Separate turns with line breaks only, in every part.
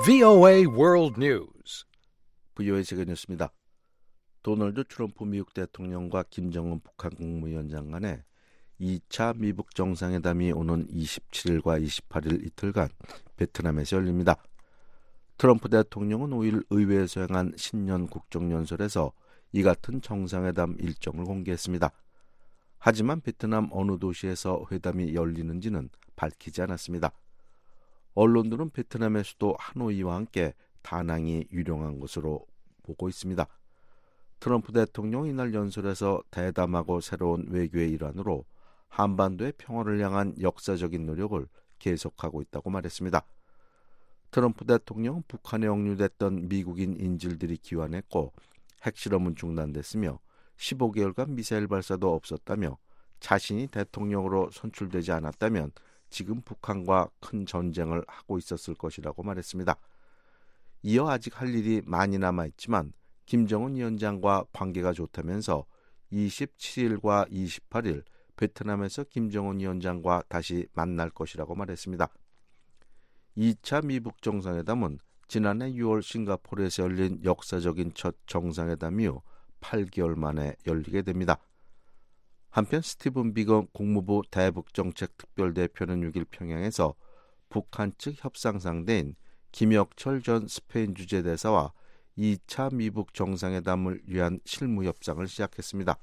VOA World News.
VOA 세계 뉴스입니다. 도널드 트럼프 미국 대통령과 김정은 북한 국무위원장 간의 2차 미북 정상회담이 오는 27일과 28일 이틀간 베트남에서 열립니다. 트럼프 대통령은 5일 의회에서 행한 신년 국정연설에서 이 같은 정상회담 일정을 공개했습니다. 하지만 베트남 어느 도시에서 회담이 열리는지는 밝히지 않았습니다. 언론들은 베트남의 수도 하노이와 함께 다낭이 유력한 것으로 보고 있습니다. 트럼프 대통령이 이날 연설에서 대담하고 새로운 외교의 일환으로 한반도의 평화를 향한 역사적인 노력을 계속하고 있다고 말했습니다. 트럼프 대통령은 북한에 억류됐던 미국인 인질들이 귀환했고 핵실험은 중단됐으며 15개월간 미사일 발사도 없었다며 자신이 대통령으로 선출되지 않았다면 지금 북한과 큰 전쟁을 하고 있었을 것이라고 말했습니다. 이어 아직 할 일이 많이 남아있지만 김정은 위원장과 관계가 좋다면서 27일과 28일 베트남에서 김정은 위원장과 다시 만날 것이라고 말했습니다. 2차 미북 정상회담은 지난해 6월 싱가포르에서 열린 역사적인 첫 정상회담 이후 8개월 만에 열리게 됩니다. 한편 스티븐 비건 국무부 대북정책특별대표는 6일 평양에서 북한 측 협상 상대인 김혁철 전 스페인 주재대사와 2차 미북 정상회담을 위한 실무 협상을 시작했습니다.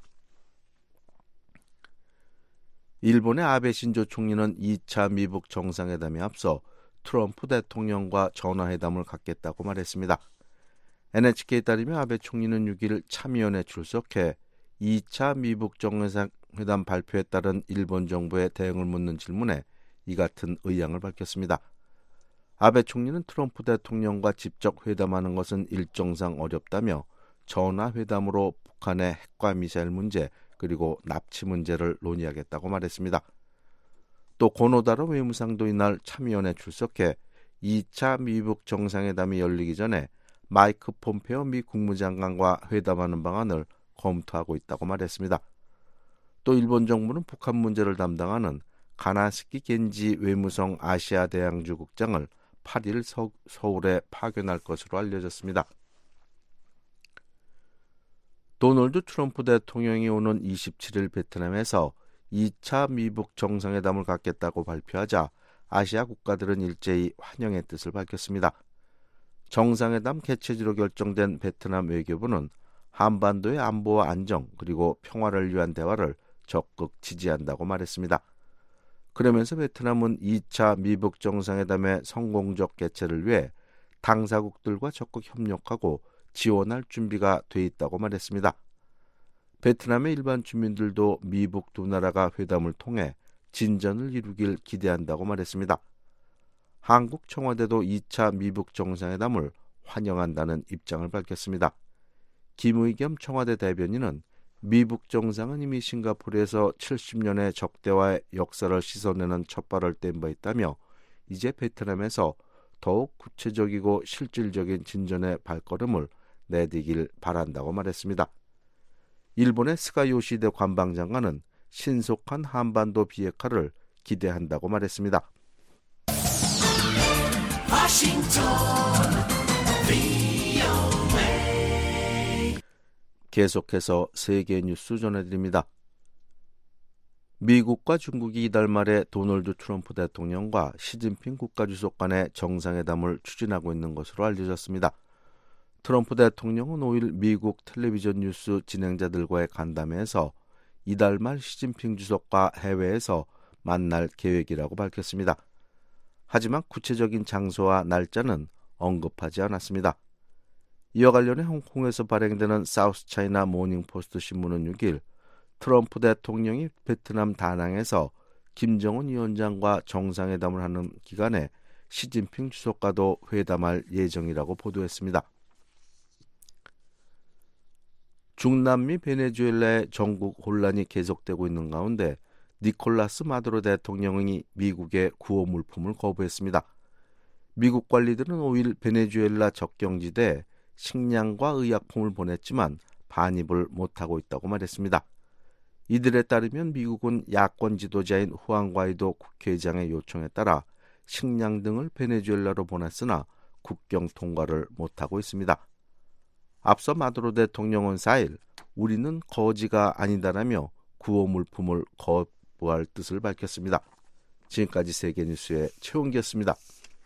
일본의 아베 신조 총리는 2차 미북 정상회담에 앞서 트럼프 대통령과 전화회담을 갖겠다고 말했습니다. NHK에 따르면 아베 총리는 6일 참의원에 출석해 2차 미북 정상회담 발표에 따른 일본 정부의 대응을 묻는 질문에 이 같은 의향을 밝혔습니다. 아베 총리는 트럼프 대통령과 직접 회담하는 것은 일정상 어렵다며 전화회담으로 북한의 핵과 미사일 문제 그리고 납치 문제를 논의하겠다고 말했습니다. 또 고노다로 외무상도 이날 참의원에 출석해 2차 미북 정상회담이 열리기 전에 마이크 폼페오 미 국무장관과 회담하는 방안을 검토하고 있다고 말했습니다. 또 일본 정부는 북한 문제를 담당하는 가나스키 겐지 외무성 아시아 대양주 국장을 8일 서울에 파견할 것으로 알려졌습니다. 도널드 트럼프 대통령이 오는 27일 베트남에서 2차 미북 정상회담을 갖겠다고 발표하자 아시아 국가들은 일제히 환영의 뜻을 밝혔습니다. 정상회담 개최지로 결정된 베트남 외교부는 한반도의 안보와 안정 그리고 평화를 위한 대화를 적극 지지한다고 말했습니다. 그러면서 베트남은 2차 미북 정상회담의 성공적 개최를 위해 당사국들과 적극 협력하고 지원할 준비가 돼 있다고 말했습니다. 베트남의 일반 주민들도 미북 두 나라가 회담을 통해 진전을 이루길 기대한다고 말했습니다. 한국 청와대도 2차 미북 정상회담을 환영한다는 입장을 밝혔습니다. 김의겸 청와대 대변인은 미북 정상은 이미 싱가포르에서 70년의 적대와의 역사를 씻어내는 첫발을 뗀 바 있다며 이제 베트남에서 더욱 구체적이고 실질적인 진전의 발걸음을 내디길 바란다고 말했습니다. 일본의 스가 요시히데 관방장관은 신속한 한반도 비핵화를 기대한다고 말했습니다. 계속해서 세계 뉴스 전해드립니다. 미국과 중국이 이달 말에 도널드 트럼프 대통령과 시진핑 국가주석 간의 정상회담을 추진하고 있는 것으로 알려졌습니다. 트럼프 대통령은 5일 미국 텔레비전 뉴스 진행자들과의 간담회에서 이달 말 시진핑 주석과 해외에서 만날 계획이라고 밝혔습니다. 하지만 구체적인 장소와 날짜는 언급하지 않았습니다. 이와 관련해 홍콩에서 발행되는 사우스차이나 모닝포스트 신문은 6일 트럼프 대통령이 베트남 다낭에서 김정은 위원장과 정상회담을 하는 기간에 시진핑 주석과도 회담할 예정이라고 보도했습니다. 중남미 베네수엘라의 정국 혼란이 계속되고 있는 가운데 니콜라스 마두로 대통령이 미국의 구호 물품을 거부했습니다. 미국 관리들은 5일 베네수엘라 접경지대에 식량과 의약품을 보냈지만 반입을 못하고 있다고 말했습니다. 이들에 따르면 미국은 야권 지도자인 후안 과이도 국회의장의 요청에 따라 식량 등을 베네수엘라로 보냈으나 국경 통과를 못하고 있습니다. 앞서 마두로 대통령은 4일 우리는 거지가 아니다라며 구호 물품을 거부할 뜻을 밝혔습니다. 지금까지 세계뉴스의 최홍기였습니다.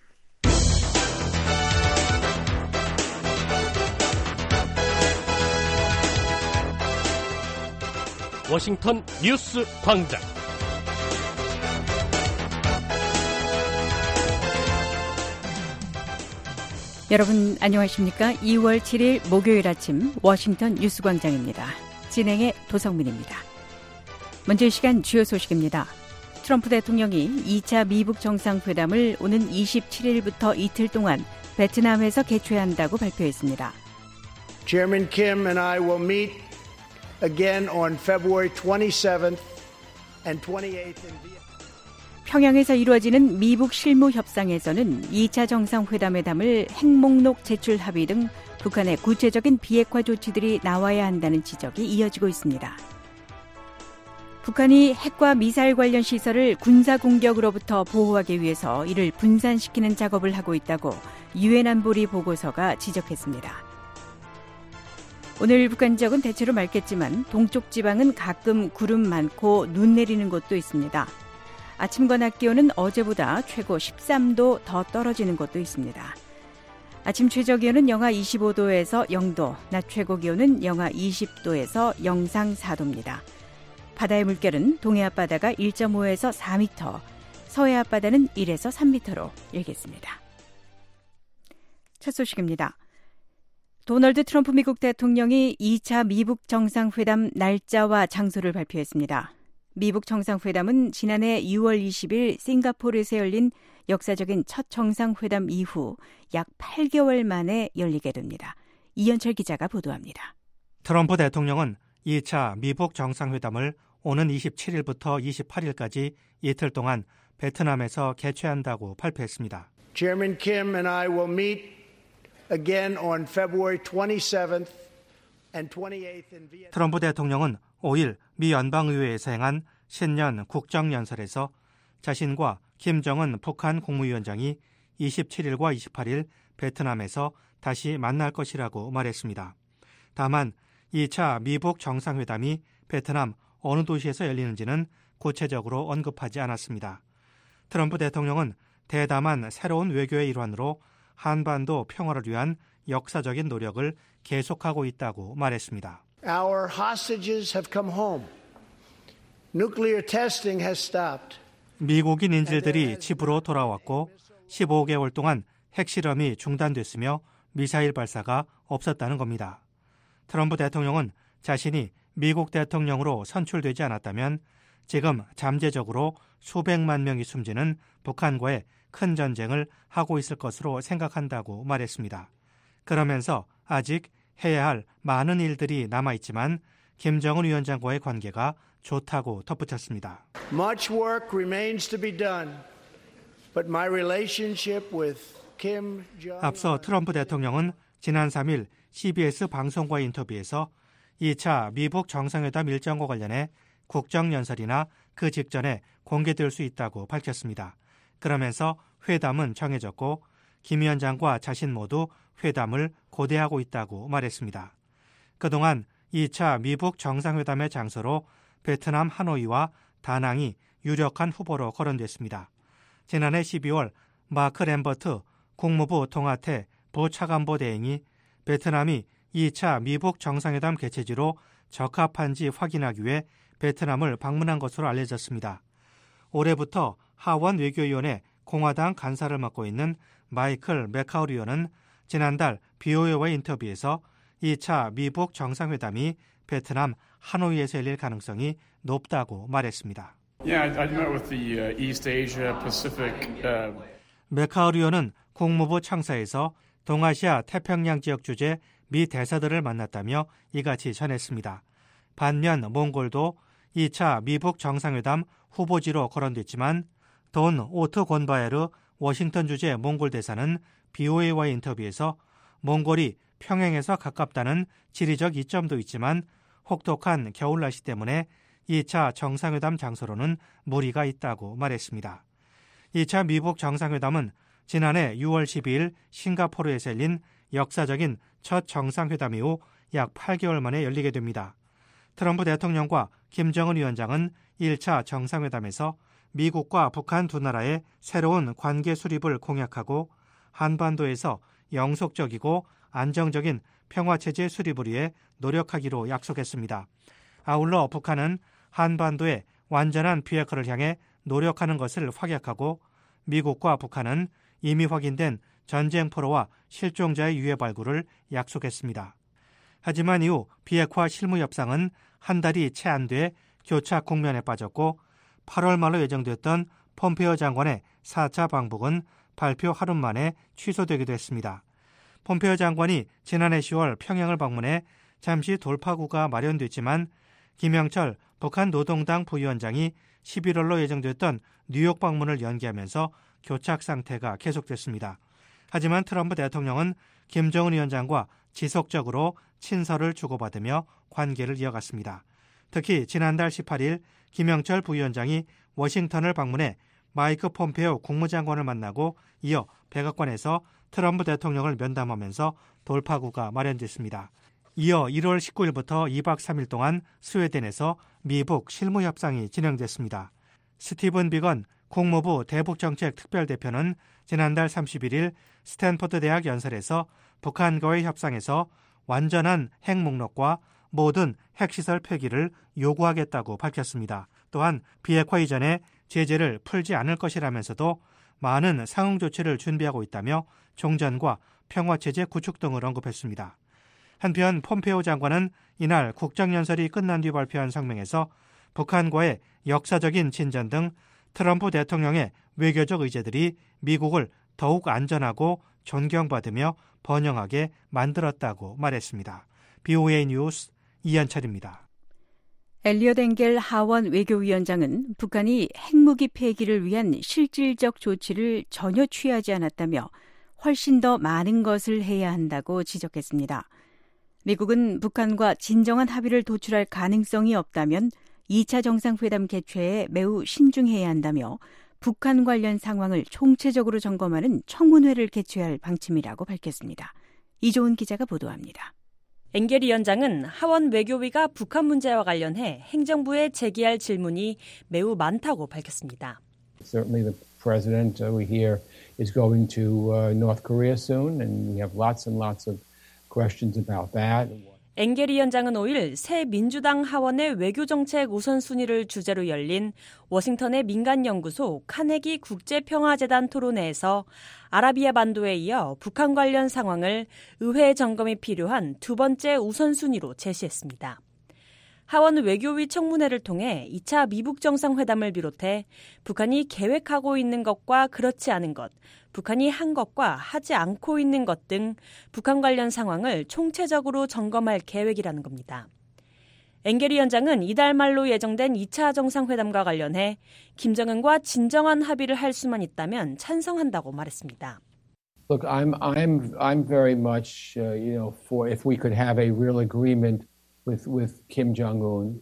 워싱턴 뉴스 광장.
여러분 안녕하십니까? 2월 7일 목요일 아침 워싱턴 뉴스 광장입니다. 진행의 도성민입니다. 먼저 이 시간 주요 소식입니다. 트럼프 대통령이 2차 미북 정상회담을 오는 27일부터 이틀 동안 베트남에서 개최한다고 발표했습니다.
Chairman Kim and I will meet again on February 27th and 28th in Vietnam.
평양에서 이루어지는 미북 실무 협상에서는 2차 정상회담에 담을 핵목록 제출 합의 등 북한의 구체적인 비핵화 조치들이 나와야 한다는 지적이 이어지고 있습니다. 북한이 핵과 미사일 관련 시설을 군사 공격으로부터 보호하기 위해서 이를 분산시키는 작업을 하고 있다고 유엔 안보리 보고서가 지적했습니다. 오늘 북한 지역은 대체로 맑겠지만 동쪽 지방은 가끔 구름 많고 눈 내리는 곳도 있습니다. 아침과 낮 기온은 어제보다 최고 13도 더 떨어지는 곳도 있습니다. 아침 최저 기온은 영하 25도에서 0도, 낮 최고 기온은 영하 20도에서 영상 4도입니다. 바다의 물결은 동해 앞바다가 1.5에서 4m, 서해 앞바다는 1에서 3m로 일겠습니다. 첫 소식입니다. 도널드 트럼프 미국 대통령이 2차 미북 정상회담 날짜와 장소를 발표했습니다. 미북 정상회담은 지난해 6월 20일 싱가포르에서 열린 역사적인 첫 정상회담 이후 약 8개월 만에 열리게 됩니다. 이현철 기자가 보도합니다.
트럼프 대통령은 2차 미북 정상회담을 오는 27일부터 28일까지 이틀 동안 베트남에서 개최한다고 발표했습니다.
Chairman Kim and I will meet again on February 27th and 28th in Vietnam.
트럼프 대통령은 5일 미 연방의회에서 행한 신년 국정연설에서 자신과 김정은 북한 국무위원장이 27일과 28일 베트남에서 다시 만날 것이라고 말했습니다. 다만 2차 미북 정상회담이 베트남 어느 도시에서 열리는지는 구체적으로 언급하지 않았습니다. 트럼프 대통령은 대담한 새로운 외교의 일환으로 한반도 평화를 위한 역사적인 노력을 계속하고 있다고 말했습니다.
Our hostages have come home. Nuclear testing has stopped.
미국인 인질들이 집으로 돌아왔고 15개월 동안 핵실험이 중단됐으며 미사일 발사가 없었다는 겁니다. 트럼프 대통령은 자신이 미국 대통령으로 선출되지 않았다면 지금 잠재적으로 수백만 명이 숨지는 북한과의 큰 전쟁을 하고 있을 것으로 생각한다고 말했습니다. 그러면서 아직 해야 할 많은 일들이 남아있지만 김정은 위원장과의 관계가 좋다고 덧붙였습니다.
Much work remains to be done, but my relationship with Kim Jong-un.
앞서 트럼프 대통령은 지난 3일 CBS 방송과의 인터뷰에서 2차 미북 정상회담 일정과 관련해 국정연설이나 그 직전에 공개될 수 있다고 밝혔습니다. 그러면서 회담은 정해졌고 김 위원장과 자신 모두 회담을 고대하고 있다고 말했습니다. 그동안 2차 미북 정상회담의 장소로 베트남 하노이와 다낭이 유력한 후보로 거론됐습니다. 지난해 12월 마크 램버트 국무부 통화태 부차관보 대행이 베트남이 2차 미북 정상회담 개최지로 적합한지 확인하기 위해 베트남을 방문한 것으로 알려졌습니다. 올해부터 하원 외교위원회 공화당 간사를 맡고 있는 마이클 맥카우 의원은 지난달 BOA와의 인터뷰에서 2차 미북 정상회담이 베트남 하노이에서 열릴 가능성이 높다고 말했습니다. 맥카우 의원은 국무부 청사에서 동아시아 태평양 지역 주재 미 대사들을 만났다며 이같이 전했습니다. 반면 몽골도 2차 미북 정상회담 후보지로 거론됐지만 돈 오트 곤바에르 워싱턴 주재 몽골 대사는 BOA와의 인터뷰에서 몽골이 평양에서 가깝다는 지리적 이점도 있지만 혹독한 겨울 날씨 때문에 2차 정상회담 장소로는 무리가 있다고 말했습니다. 2차 미북 정상회담은 지난해 6월 12일 싱가포르에서 열린 역사적인 첫 정상회담 이후 약 8개월 만에 열리게 됩니다. 트럼프 대통령과 김정은 위원장은 1차 정상회담에서 미국과 북한 두 나라의 새로운 관계 수립을 공약하고 한반도에서 영속적이고 안정적인 평화체제 수립을 위해 노력하기로 약속했습니다. 아울러 북한은 한반도의 완전한 비핵화를 향해 노력하는 것을 확약하고 미국과 북한은 이미 확인된 전쟁 포로와 실종자의 유해 발굴을 약속했습니다. 하지만 이후 비핵화 실무 협상은 한 달이 채 안 돼 교착 국면에 빠졌고 8월 말로 예정됐던 폼페이오 장관의 4차 방북은 발표 하루 만에 취소되기도 했습니다. 폼페이오 장관이 지난해 10월 평양을 방문해 잠시 돌파구가 마련됐지만 김영철 북한 노동당 부위원장이 11월로 예정됐던 뉴욕 방문을 연기하면서 교착 상태가 계속됐습니다. 하지만 트럼프 대통령은 김정은 위원장과 지속적으로 친서를 주고받으며 관계를 이어갔습니다. 특히 지난달 18일 김영철 부위원장이 워싱턴을 방문해 마이크 폼페이오 국무장관을 만나고 이어 백악관에서 트럼프 대통령을 면담하면서 돌파구가 마련됐습니다. 이어 1월 19일부터 2박 3일 동안 스웨덴에서 미북 실무협상이 진행됐습니다. 스티븐 비건 국무부 대북정책특별대표는 지난달 31일 스탠퍼드 대학 연설에서 북한과의 협상에서 완전한 핵 목록과 모든 핵시설 폐기를 요구하겠다고 밝혔습니다. 또한 비핵화 이전에 제재를 풀지 않을 것이라면서도 많은 상응 조치를 준비하고 있다며 종전과 평화체제 구축 등을 언급했습니다. 한편 폼페이오 장관은 이날 국정연설이 끝난 뒤 발표한 성명에서 북한과의 역사적인 진전 등 트럼프 대통령의 외교적 의제들이 미국을 더욱 안전하고 존경받으며 번영하게 만들었다고 말했습니다. BOA 뉴스 이한철입니다.
엘리엇 엥겔 하원 외교위원장은 북한이 핵무기 폐기를 위한 실질적 조치를 전혀 취하지 않았다며 훨씬 더 많은 것을 해야 한다고 지적했습니다. 미국은 북한과 진정한 합의를 도출할 가능성이 없다면 2차 정상회담 개최에 매우 신중해야 한다며 북한 관련 상황을 총체적으로 점검하는 청문회를 개최할 방침이라고 밝혔습니다. 이조은 기자가 보도합니다.
엥겔 위원장은 하원 외교위가 북한 문제와 관련해 행정부에 제기할 질문이 매우 많다고 밝혔습니다.
Certainly the president we hear is going to North Korea soon and we have lots and lots of questions about that.
엥겔 위원장은 5일 새 민주당 하원의 외교정책 우선순위를 주제로 열린 워싱턴의 민간연구소 카네기 국제평화재단 토론회에서 아라비아 반도에 이어 북한 관련 상황을 의회 점검이 필요한 두 번째 우선순위로 제시했습니다. 하원 외교위 청문회를 통해 2차 미북 정상회담을 비롯해 북한이 계획하고 있는 것과 그렇지 않은 것, 북한이 한 것과 하지 않고 있는 것 등 북한 관련 상황을 총체적으로 점검할 계획이라는 겁니다. 엥겔 위원장은 이달 말로 예정된 2차 정상회담과 관련해 김정은과 진정한 합의를 할 수만 있다면 찬성한다고 말했습니다.
Look, I'm very much for if we could have a real agreement with Kim Jong-un.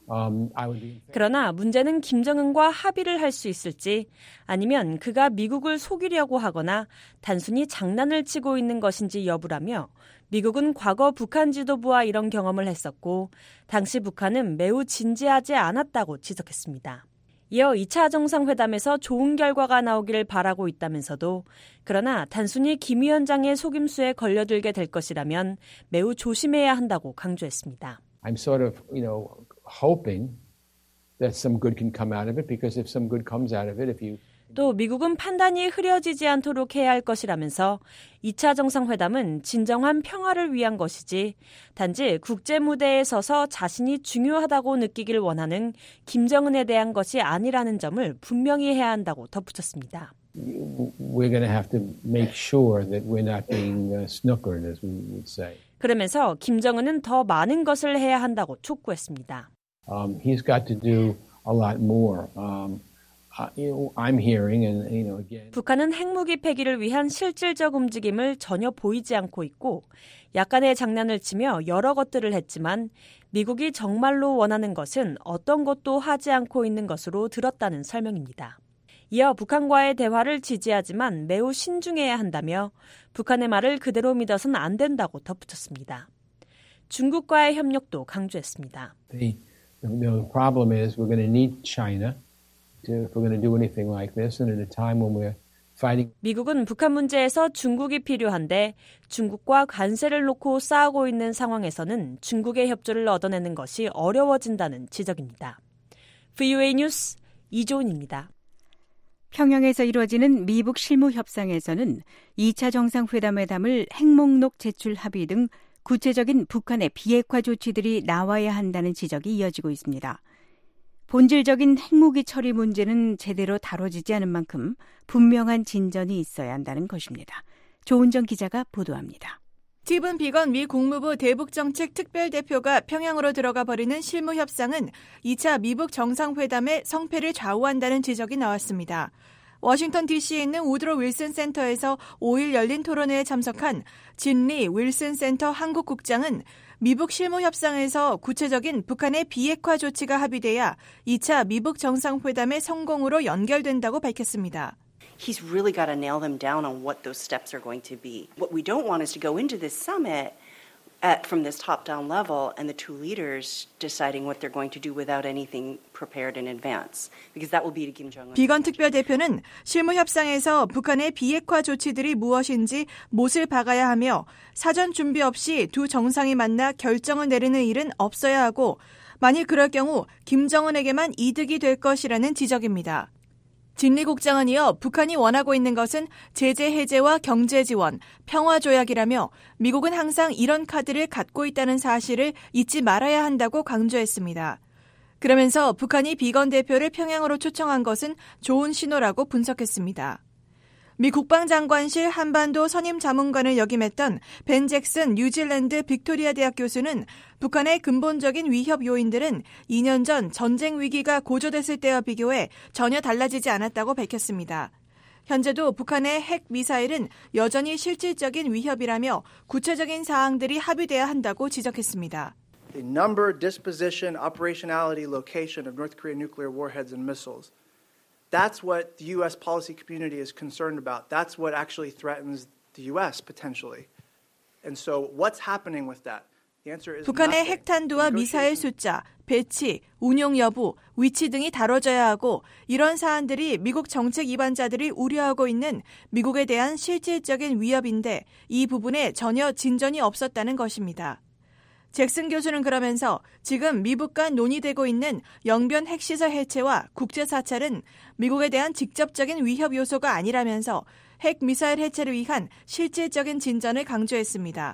그러나 문제는 김정은과 합의를 할 수 있을지 아니면 그가 미국을 속이려고 하거나 단순히 장난을 치고 있는 것인지 여부라며 미국은 과거 북한 지도부와 이런 경험을 했었고 당시 북한은 매우 진지하지 않았다고 지적했습니다. 이어 2차 정상회담에서 좋은 결과가 나오기를 바라고 있다면서도 그러나 단순히 김 위원장의 속임수에 걸려들게 될 것이라면 매우 조심해야 한다고 강조했습니다.
I'm sort of, hoping that some good can come out of it because if some good comes out of it, if you
또 미국은 판단이 흐려지지 않도록 해야 할 것이라면서 2차 정상회담은 진정한 평화를 위한 것이지 단지 국제 무대에 서서 자신이 중요하다고 느끼길 원하는 김정은에 대한 것이 아니라는 점을 분명히 해야 한다고 덧붙였습니다.
We're going to have to make sure that we're not being snookered, as we would say.
그러면서 김정은은 더 많은 것을 해야 한다고 촉구했습니다.
He's got to do a lot more. I'm hearing and again.
북한은 핵무기 폐기를 위한 실질적 움직임을 전혀 보이지 않고 있고 약간의 장난을 치며 여러 것들을 했지만 미국이 정말로 원하는 것은 어떤 것도 하지 않고 있는 것으로 들었다는 설명입니다. 이어 북한과의 대화를 지지하지만 매우 신중해야 한다며 북한의 말을 그대로 믿어서는 안 된다고 덧붙였습니다. 중국과의 협력도 강조했습니다.
The problem is we're going to need China if we're going to do anything like this, and at a time when we're fighting.
미국은 북한 문제에서 중국이 필요한데 중국과 관세를 놓고 싸우고 있는 상황에서는 중국의 협조를 얻어내는 것이 어려워진다는 지적입니다. VOA 뉴스 이조은입니다.
평양에서 이루어지는 미북 실무 협상에서는 2차 정상회담에 담을 핵목록 제출 합의 등 구체적인 북한의 비핵화 조치들이 나와야 한다는 지적이 이어지고 있습니다. 본질적인 핵무기 처리 문제는 제대로 다뤄지지 않은 만큼 분명한 진전이 있어야 한다는 것입니다. 조은정 기자가 보도합니다.
스티븐 비건 미 국무부 대북정책 특별대표가 평양으로 들어가 벌이는 실무협상은 2차 미북 정상회담의 성패를 좌우한다는 지적이 나왔습니다. 워싱턴 DC에 있는 우드로 윌슨 센터에서 5일 열린 토론회에 참석한 진리 윌슨 센터 한국국장은 미북 실무협상에서 구체적인 북한의 비핵화 조치가 합의돼야 2차 미북 정상회담의 성공으로 연결된다고 밝혔습니다.
He's really got to nail them down on what those steps are going to be. What we don't want is to go into this summit from this top-down level and the two leaders deciding what they're going to do without anything prepared in advance, because that will be to Kim Jong-un.
비건 특별대표는 실무협상에서 북한의 비핵화 조치들이 무엇인지 못을 박아야 하며 사전 준비 없이 두 정상이 만나 결정을 내리는 일은 없어야 하고 만일 그럴 경우 김정은에게만 이득이 될 것이라는 지적입니다. 진리 국장은 이어 북한이 원하고 있는 것은 제재 해제와 경제 지원, 평화 조약이라며 미국은 항상 이런 카드를 갖고 있다는 사실을 잊지 말아야 한다고 강조했습니다. 그러면서 북한이 비건 대표를 평양으로 초청한 것은 좋은 신호라고 분석했습니다. 미 국방장관실 한반도 선임 자문관을 역임했던 벤 잭슨 뉴질랜드 빅토리아 대학 교수는 북한의 근본적인 위협 요인들은 2년 전 전쟁 위기가 고조됐을 때와 비교해 전혀 달라지지 않았다고 밝혔습니다. 현재도 북한의 핵 미사일은 여전히 실질적인 위협이라며 구체적인 사항들이 합의돼야 한다고 지적했습니다.
The number, disposition, operationality, location of North Korean nuclear warheads and missiles. That's what the U.S. policy community is concerned about. That's what actually threatens the U.S. potentially. And so what's happening with that? The answer is
북한의 핵탄두와 미사일 숫자, 배치, 운용 여부, 위치 등이 다뤄져야 하고 이런 사안들이 미국 정책 입안자들이 우려하고 있는 미국에 대한 실질적인 위협인데 이 부분에 전혀 진전이 없었다는 것입니다. 잭슨 교수는 그러면서 지금 미북 간 논의되고 있는 영변 핵시설 해체와 국제 사찰은 미국에 대한 직접적인 위협 요소가 아니라면서 핵 미사일 해체를 위한 실질적인 진전을 강조했습니다.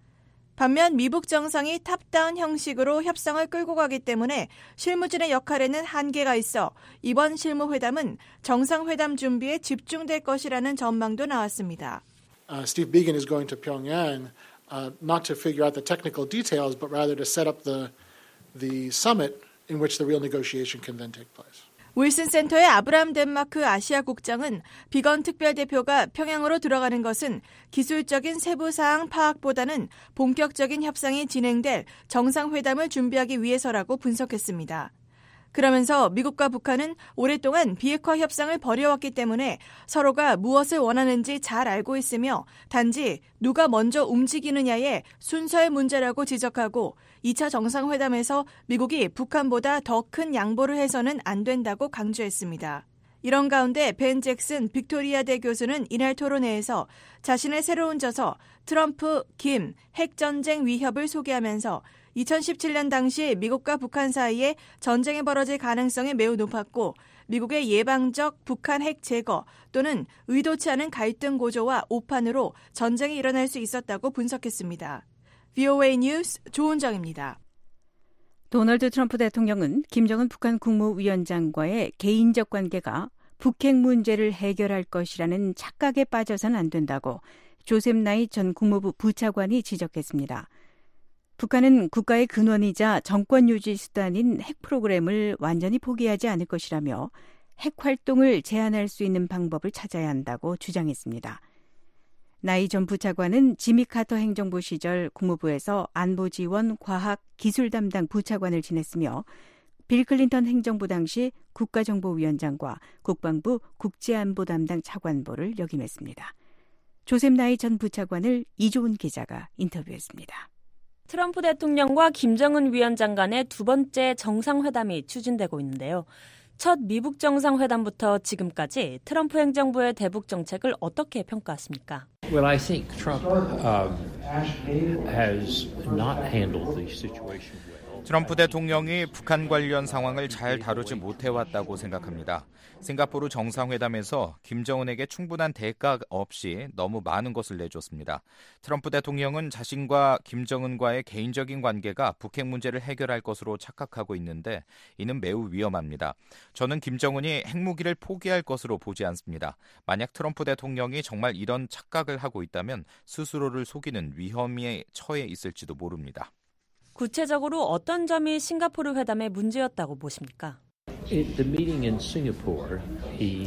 반면 미북 정상이 탑다운 형식으로 협상을 끌고 가기 때문에 실무진의 역할에는 한계가 있어 이번 실무회담은 정상회담 준비에 집중될 것이라는 전망도 나왔습니다.
Steve Biegun is going to Pyongyang not to figure out the technical details, but rather to set up the summit in which the real negotiation can then take place.
윌슨 센터의 아브람 덴마크 아시아 국장은 비건 특별대표가 평양으로 들어가는 것은 기술적인 세부 사항 파악보다는 본격적인 협상이 진행될 정상회담을 준비하기 위해서라고 분석했습니다. 그러면서 미국과 북한은 오랫동안 비핵화 협상을 벌여왔기 때문에 서로가 무엇을 원하는지 잘 알고 있으며 단지 누가 먼저 움직이느냐의 순서의 문제라고 지적하고 2차 정상회담에서 미국이 북한보다 더 큰 양보를 해서는 안 된다고 강조했습니다. 이런 가운데 벤 잭슨 빅토리아대 교수는 이날 토론회에서 자신의 새로운 저서 트럼프, 김, 핵전쟁 위협을 소개하면서 2017년 당시 미국과 북한 사이에 전쟁이 벌어질 가능성이 매우 높았고 미국의 예방적 북한 핵 제거 또는 의도치 않은 갈등 고조와 오판으로 전쟁이 일어날 수 있었다고 분석했습니다. VOA 뉴스 조은정입니다.
도널드 트럼프 대통령은 김정은 북한 국무위원장과의 개인적 관계가 북핵 문제를 해결할 것이라는 착각에 빠져서는 안 된다고 조셉 나잇 전 국무부 부차관이 지적했습니다. 북한은 국가의 근원이자 정권 유지 수단인 핵 프로그램을 완전히 포기하지 않을 것이라며 핵 활동을 제한할 수 있는 방법을 찾아야 한다고 주장했습니다. 나이 전 부차관은 지미 카터 행정부 시절 국무부에서 안보지원, 과학, 기술 담당 부차관을 지냈으며 빌 클린턴 행정부 당시 국가정보위원장과 국방부 국제안보 담당 차관보를 역임했습니다. 조셉 나이 전 부차관을 이조은 기자가 인터뷰했습니다.
트럼프 대통령과 김정은 위원장 간의 두 번째 정상회담이 추진되고 있는데요. 첫 미북 정상회담부터 지금까지 트럼프 행정부의 대북 정책을 어떻게 평가하십니까?
Well, I think Trump has not handled the situation well.
트럼프 대통령이 북한 관련 상황을 잘 다루지 못해왔다고 생각합니다. 싱가포르 정상회담에서 김정은에게 충분한 대가 없이 너무 많은 것을 내줬습니다. 트럼프 대통령은 자신과 김정은과의 개인적인 관계가 북핵 문제를 해결할 것으로 착각하고 있는데 이는 매우 위험합니다. 저는 김정은이 핵무기를 포기할 것으로 보지 않습니다. 만약 트럼프 대통령이 정말 이런 착각을 하고 있다면 스스로를 속이는 위험에 처해 있을지도 모릅니다.
구체적으로 어떤 점이 싱가포르 회담의 문제였다고 보십니까?
At the meeting in Singapore, he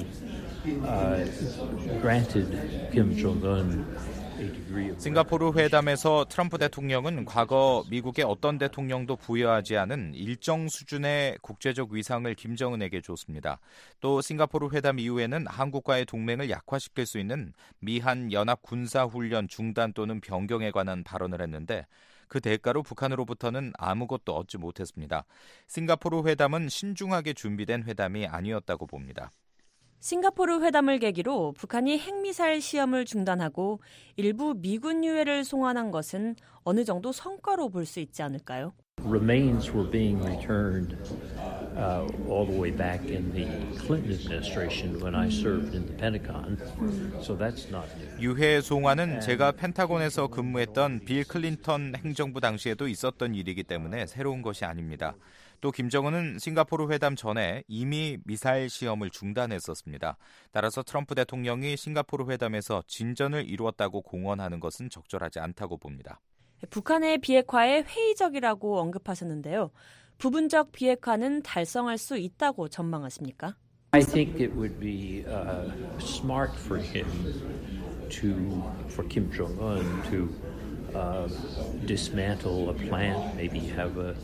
granted Kim Jong-un a degree of...
싱가포르 회담에서 트럼프 대통령은 과거 미국의 어떤 대통령도 부여하지 않은 일정 수준의 국제적 위상을 김정은에게 줬습니다. 또 싱가포르 회담 이후에는 한국과의 동맹을 약화시킬 수 있는 미한 연합 군사훈련 중단 또는 변경에 관한 발언을 했는데 그 대가로 북한으로부터는 아무것도 얻지 못했습니다. 싱가포르 회담은 신중하게 준비된 회담이 아니었다고 봅니다.
싱가포르 회담을 계기로 북한이 핵미사일 시험을 중단하고 일부 미군 유해를 송환한 것은 어느 정도 성과로 볼 수 있지 않을까요?
Remains were being returned all the way back in the Clinton administration when I served in the Pentagon. So that's not new.
유해 송환은 제가 펜타곤에서 근무했던 빌 클린턴 행정부 당시에도 있었던 일이기 때문에 새로운 것이 아닙니다. 또 김정은은 싱가포르 회담 전에 이미 미사일 시험을 중단했었습니다. 따라서 트럼프 대통령이 싱가포르 회담에서 진전을 이루었다고 공언하는 것은 적절하지 않다고 봅니다.
북한의 비핵화에 회의적이라고 언급하셨는데요. 부분적 비핵화는 달성할 수 있다고 전망하십니까?
I think it would be smart for Kim Jong-un to dismantle a plant, maybe have a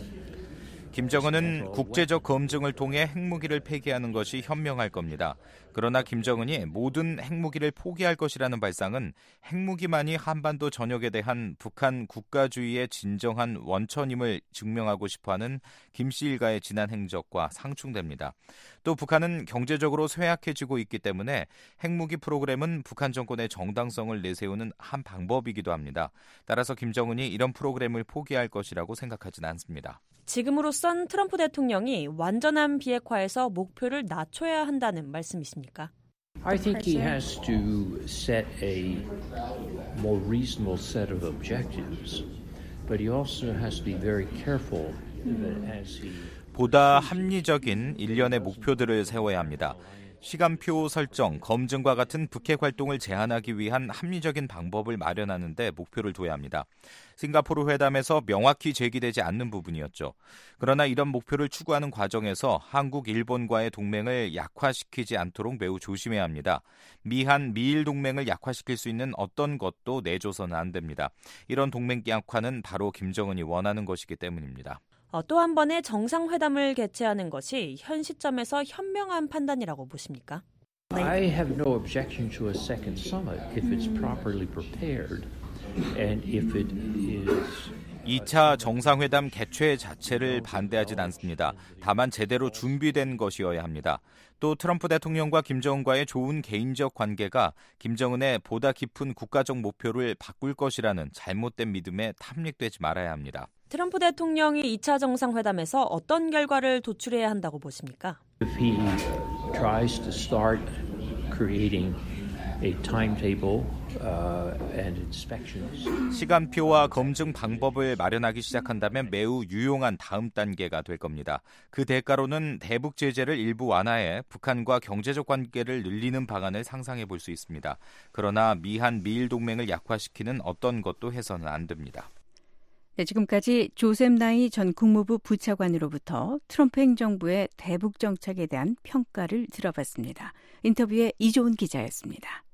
김정은은 국제적 검증을 통해 핵무기를 폐기하는 것이 현명할 겁니다. 그러나 김정은이 모든 핵무기를 포기할 것이라는 발상은 핵무기만이 한반도 전역에 대한 북한 국가주의의 진정한 원천임을 증명하고 싶어하는 김씨 일가의 지난 행적과 상충됩니다. 또 북한은 경제적으로 쇠약해지고 있기 때문에 핵무기 프로그램은 북한 정권의 정당성을 내세우는 한 방법이기도 합니다. 따라서 김정은이 이런 프로그램을 포기할 것이라고 생각하지는 않습니다.
지금으로선 트럼프 대통령이 완전한 비핵화에서 목표를 낮춰야 한다는 말씀이십니까?
I think he has to set a more reasonable set of objectives, but he also has to be very careful that as he
보다 합리적인 일련의 목표들을 세워야 합니다. 시간표 설정, 검증과 같은 북핵 활동을 제한하기 위한 합리적인 방법을 마련하는 데 목표를 둬야 합니다. 싱가포르 회담에서 명확히 제기되지 않는 부분이었죠. 그러나 이런 목표를 추구하는 과정에서 한국, 일본과의 동맹을 약화시키지 않도록 매우 조심해야 합니다. 미한, 미일 동맹을 약화시킬 수 있는 어떤 것도 내줘서는 안 됩니다. 이런 동맹 약화는 바로 김정은이 원하는 것이기 때문입니다.
또 한 번의 정상회담을 개최하는 것이 현 시점에서 현명한 판단이라고 보십니까?
I have no objection to a second summit if it's properly prepared and if it is
2차 정상회담 개최 자체를 반대하진 않습니다. 다만 제대로 준비된 것이어야 합니다. 또 트럼프 대통령과 김정은과의 좋은 개인적 관계가 김정은의 보다 깊은 국가적 목표를 바꿀 것이라는 잘못된 믿음에 탐닉되지 말아야 합니다.
트럼프 대통령이 2차 정상회담에서 어떤 결과를 도출해야 한다고 보십니까?
If he tries to start creating a timetable and inspections.
시간표와 검증 방법을 마련하기 시작한다면 매우 유용한 다음 단계가 될 겁니다. 그 대가로는 대북 제재를 일부 완화해 북한과 경제적 관계를 늘리는 방안을 상상해 볼 수 있습니다. 그러나 미한, 미일 동맹을 약화시키는 어떤 것도 해서는 안 됩니다.
네, 지금까지 조셉 나이 전 국무부 부차관으로부터 트럼프 행정부의 대북 정책에 대한 평가를 들어봤습니다. 인터뷰에 이조은 기자였습니다.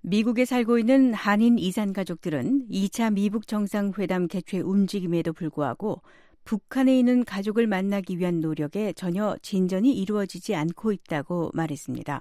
미국에 살고 있는 한인 이산 가족들은 2차 미북 정상회담 개최 움직임에도 불구하고 북한에 있는 가족을 만나기 위한 노력에 전혀 진전이 이루어지지 않고 있다고 말했습니다.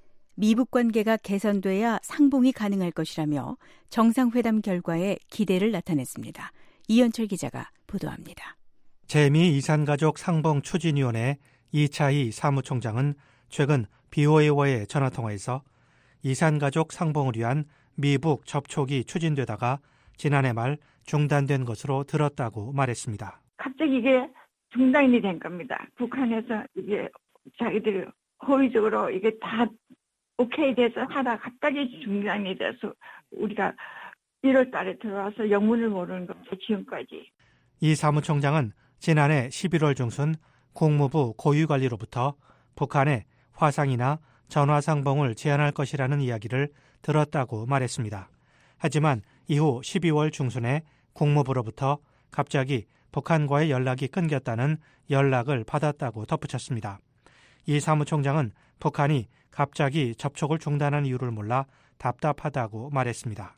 미북 관계가 개선돼야 상봉이 가능할 것이라며 정상회담 결과에 기대를 나타냈습니다. 이현철 기자가 보도합니다.
재미 이산가족 상봉 추진위원회 이차희 사무총장은 최근 BOA와의 전화통화에서 이산가족 상봉을 위한 미북 접촉이 추진되다가 지난해 말 중단된 것으로 들었다고 말했습니다.
갑자기 이게 중단이 된 겁니다. 북한에서 이게 자기들이 호의적으로 이게 다 오케이 돼서 하다 갑자기 중단이 돼서 우리가 1월 달에 들어와서 영문을 모르는 것도 지금까지.
이 사무총장은 지난해 11월 중순 국무부 고위관리로부터 북한에 화상이나 전화상봉을 제한할 것이라는 이야기를 들었다고 말했습니다. 하지만 이후 12월 중순에 국무부로부터 갑자기 북한과의 연락이 끊겼다는 연락을 받았다고 덧붙였습니다. 이 사무총장은 북한이 갑자기 접촉을 중단한 이유를 몰라 답답하다고 말했습니다.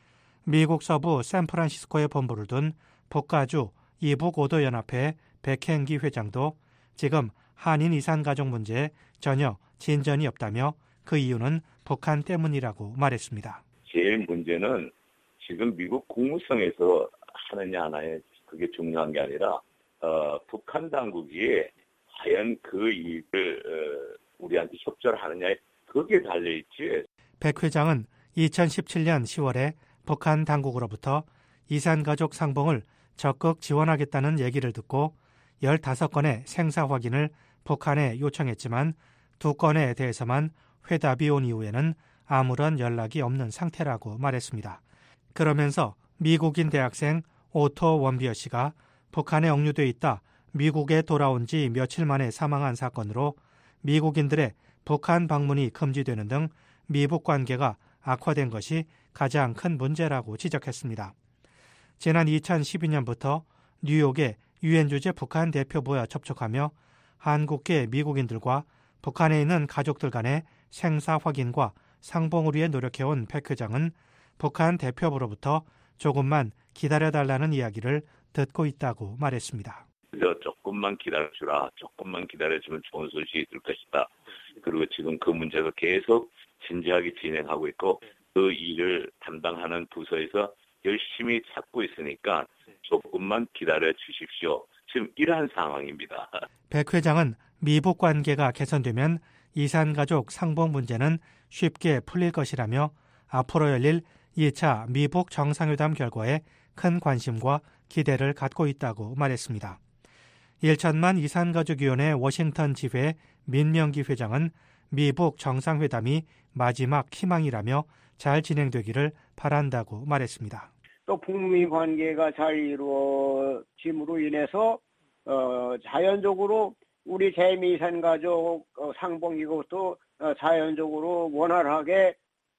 미국 서부 샌프란시스코에 본부를 둔 북가주 이북오도연합회 백행기 회장도 지금 한인 이산가족 문제에 전혀 진전이 없다며 그 이유는 북한 때문이라고 말했습니다.
제일 문제는 지금 미국 국무성에서 하느냐 안 하느냐 그게 중요한 게 아니라 북한 당국이 과연 그 일을 우리한테 협조를 하느냐에 그게 달려있지.
백 회장은 2017년 10월에 북한 당국으로부터 이산가족 상봉을 적극 지원하겠다는 얘기를 듣고 15건의 생사 확인을 북한에 요청했지만 2건에 대해서만 회답이 온 이후에는 아무런 연락이 없는 상태라고 말했습니다. 그러면서 미국인 대학생 오토 원비어 씨가 북한에 억류돼 있다 미국에 돌아온 지 며칠 만에 사망한 사건으로 미국인들의 북한 방문이 금지되는 등 미북 관계가 악화된 것이 가장 큰 문제라고 지적했습니다. 지난 2012년부터 뉴욕의 유엔 주재 북한 대표부와 접촉하며 한국계 미국인들과 북한에 있는 가족들 간의 생사 확인과 상봉을 위해 노력해온 백 회장은 북한 대표부로부터 조금만 기다려달라는 이야기를 듣고 있다고 말했습니다.
조금만 기다려주라. 조금만 기다려주면 좋은 소식이 있을 것이다. 그리고 지금 그 문제가 계속 진지하게 진행하고 있고 그 일을 담당하는 부서에서 열심히 찾고 있으니까 조금만 기다려 주십시오. 지금 이러한 상황입니다.
백 회장은 미북 관계가 개선되면 이산가족 상봉 문제는 쉽게 풀릴 것이라며 앞으로 열릴 2차 미북 정상회담 결과에 큰 관심과 기대를 갖고 있다고 말했습니다. 1천만 이산가족위원회 워싱턴 지회 민명기 회장은 미북 정상회담이 마지막 희망이라며 잘 진행되기를 바란다고 말했습니다.
또 북미 관계가 잘 이루어짐으로 인해서 자연적으로 우리 재미이산 가족 상봉 이것도 자연적으로 원활하게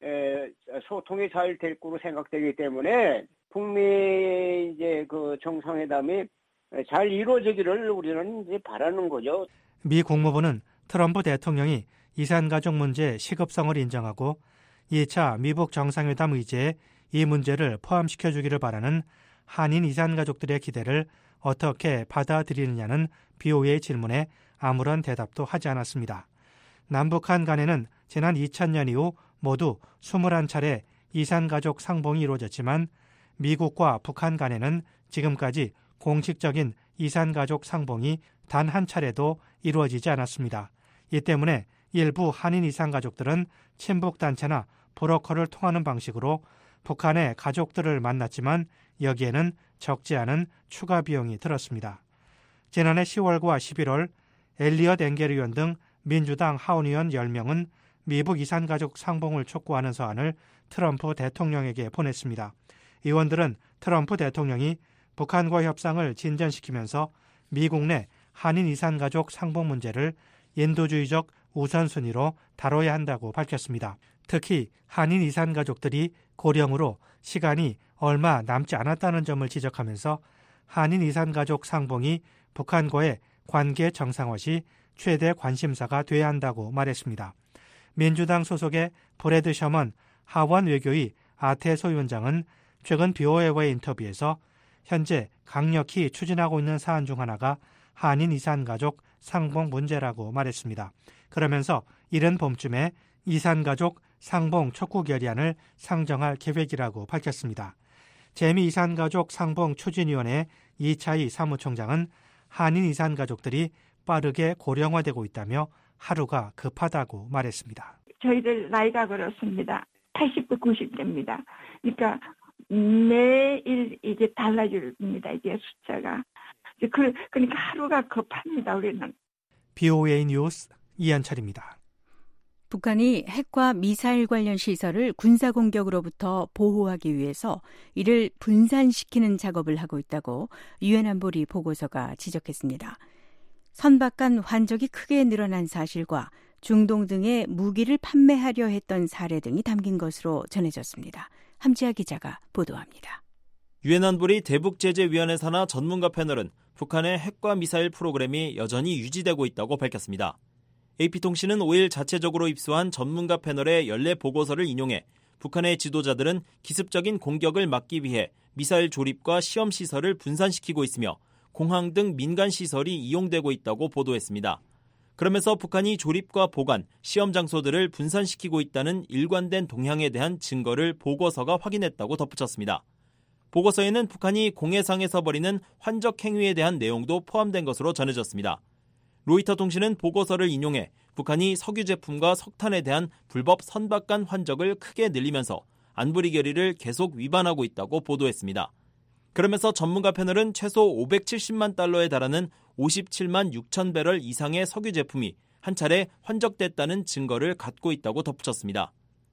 소통이 잘 될 거로 생각되기 때문에 북미 이제 그 정상회담이 잘 이루어지기를 우리는 이제 바라는 거죠.
미 국무부는 트럼프 대통령이 이산가족 문제의 시급성을 인정하고 2차 미북 정상회담 의제에 이 문제를 포함시켜주기를 바라는 한인 이산가족들의 기대를 어떻게 받아들이느냐는 BOA의 질문에 아무런 대답도 하지 않았습니다. 남북한 간에는 지난 2000년 이후 모두 21차례 이산가족 상봉이 이루어졌지만 미국과 북한 간에는 지금까지 공식적인 이산가족 상봉이 단 한 차례도 이루어지지 않았습니다. 이 때문에 일부 한인 이산가족들은 친북단체나 브로커를 통하는 방식으로 북한의 가족들을 만났지만 여기에는 적지 않은 추가 비용이 들었습니다. 지난해 10월과 11월 엘리엇 엥겔 의원 등 민주당 하원의원 10명은 미북 이산가족 상봉을 촉구하는 서한을 트럼프 대통령에게 보냈습니다. 의원들은 트럼프 대통령이 북한과 협상을 진전시키면서 미국 내 한인 이산가족 상봉 문제를 인도주의적 우선순위로 다뤄야 한다고 밝혔습니다. 특히 한인 이산가족들이 고령으로 시간이 얼마 남지 않았다는 점을 지적하면서 한인 이산가족 상봉이 북한과의 관계 정상화 시 최대 관심사가 돼야 한다고 말했습니다. 민주당 소속의 브래드 셔먼 하원 외교위 아태 소위원장은 최근 BOA와의 인터뷰에서 현재 강력히 추진하고 있는 사안 중 하나가 한인 이산가족 상봉 문제라고 말했습니다. 그러면서 이른 봄쯤에 이산가족 상봉 촉구 결의안을 상정할 계획이라고 밝혔습니다. 재미 이산가족 상봉 추진위원회 이차희 사무총장은 한인 이산가족들이 빠르게 고령화되고 있다며 하루가 급하다고 말했습니다.
저희들 나이가 그렇습니다. 80대, 90대입니다. 그러니까 매일 이게 달라집니다. 이게 숫자가. 그러니까 하루가 급합니다. 우리는.
BOA 뉴스 이한철입니다.
북한이 핵과 미사일 관련 시설을 군사 공격으로부터 보호하기 위해서 이를 분산시키는 작업을 하고 있다고 유엔 안보리 보고서가 지적했습니다. 선박 간 환적이 크게 늘어난 사실과 중동 등의 무기를 판매하려 했던 사례 등이 담긴 것으로 전해졌습니다. 함지아 기자가 보도합니다.
유엔 안보리 대북제재위원회 산하 전문가 패널은 북한의 핵과 미사일 프로그램이 여전히 유지되고 있다고 밝혔습니다. AP통신은 5일 자체적으로 입수한 전문가 패널의 연례 보고서를 인용해 북한의 지도자들은 기습적인 공격을 막기 위해 미사일 조립과 시험 시설을 분산시키고 있으며 공항 등 민간 시설이 이용되고 있다고 보도했습니다. 그러면서 북한이 조립과 보관, 시험 장소들을 분산시키고 있다는 일관된 동향에 대한 증거를 보고서가 확인했다고 덧붙였습니다. 보고서에는 북한이 공해상에서 벌이는 환적 행위에 대한 내용도 포함된 것으로 전해졌습니다. 로이터 통신은 보고서를 인용해 북한이 석유 제품과 석탄에 대한 불법 선박 간 환적을 크게 늘리면서 안보리 결의를 계속 위반하고 있다고 보도했습니다. 그러면서 전문가 패널은 최소 570만 달러에 달하는 57만 6천 배럴 이상의 석유 제품이 한 차례 환적됐다는 증거를 갖고 있다고 덧붙였습니다.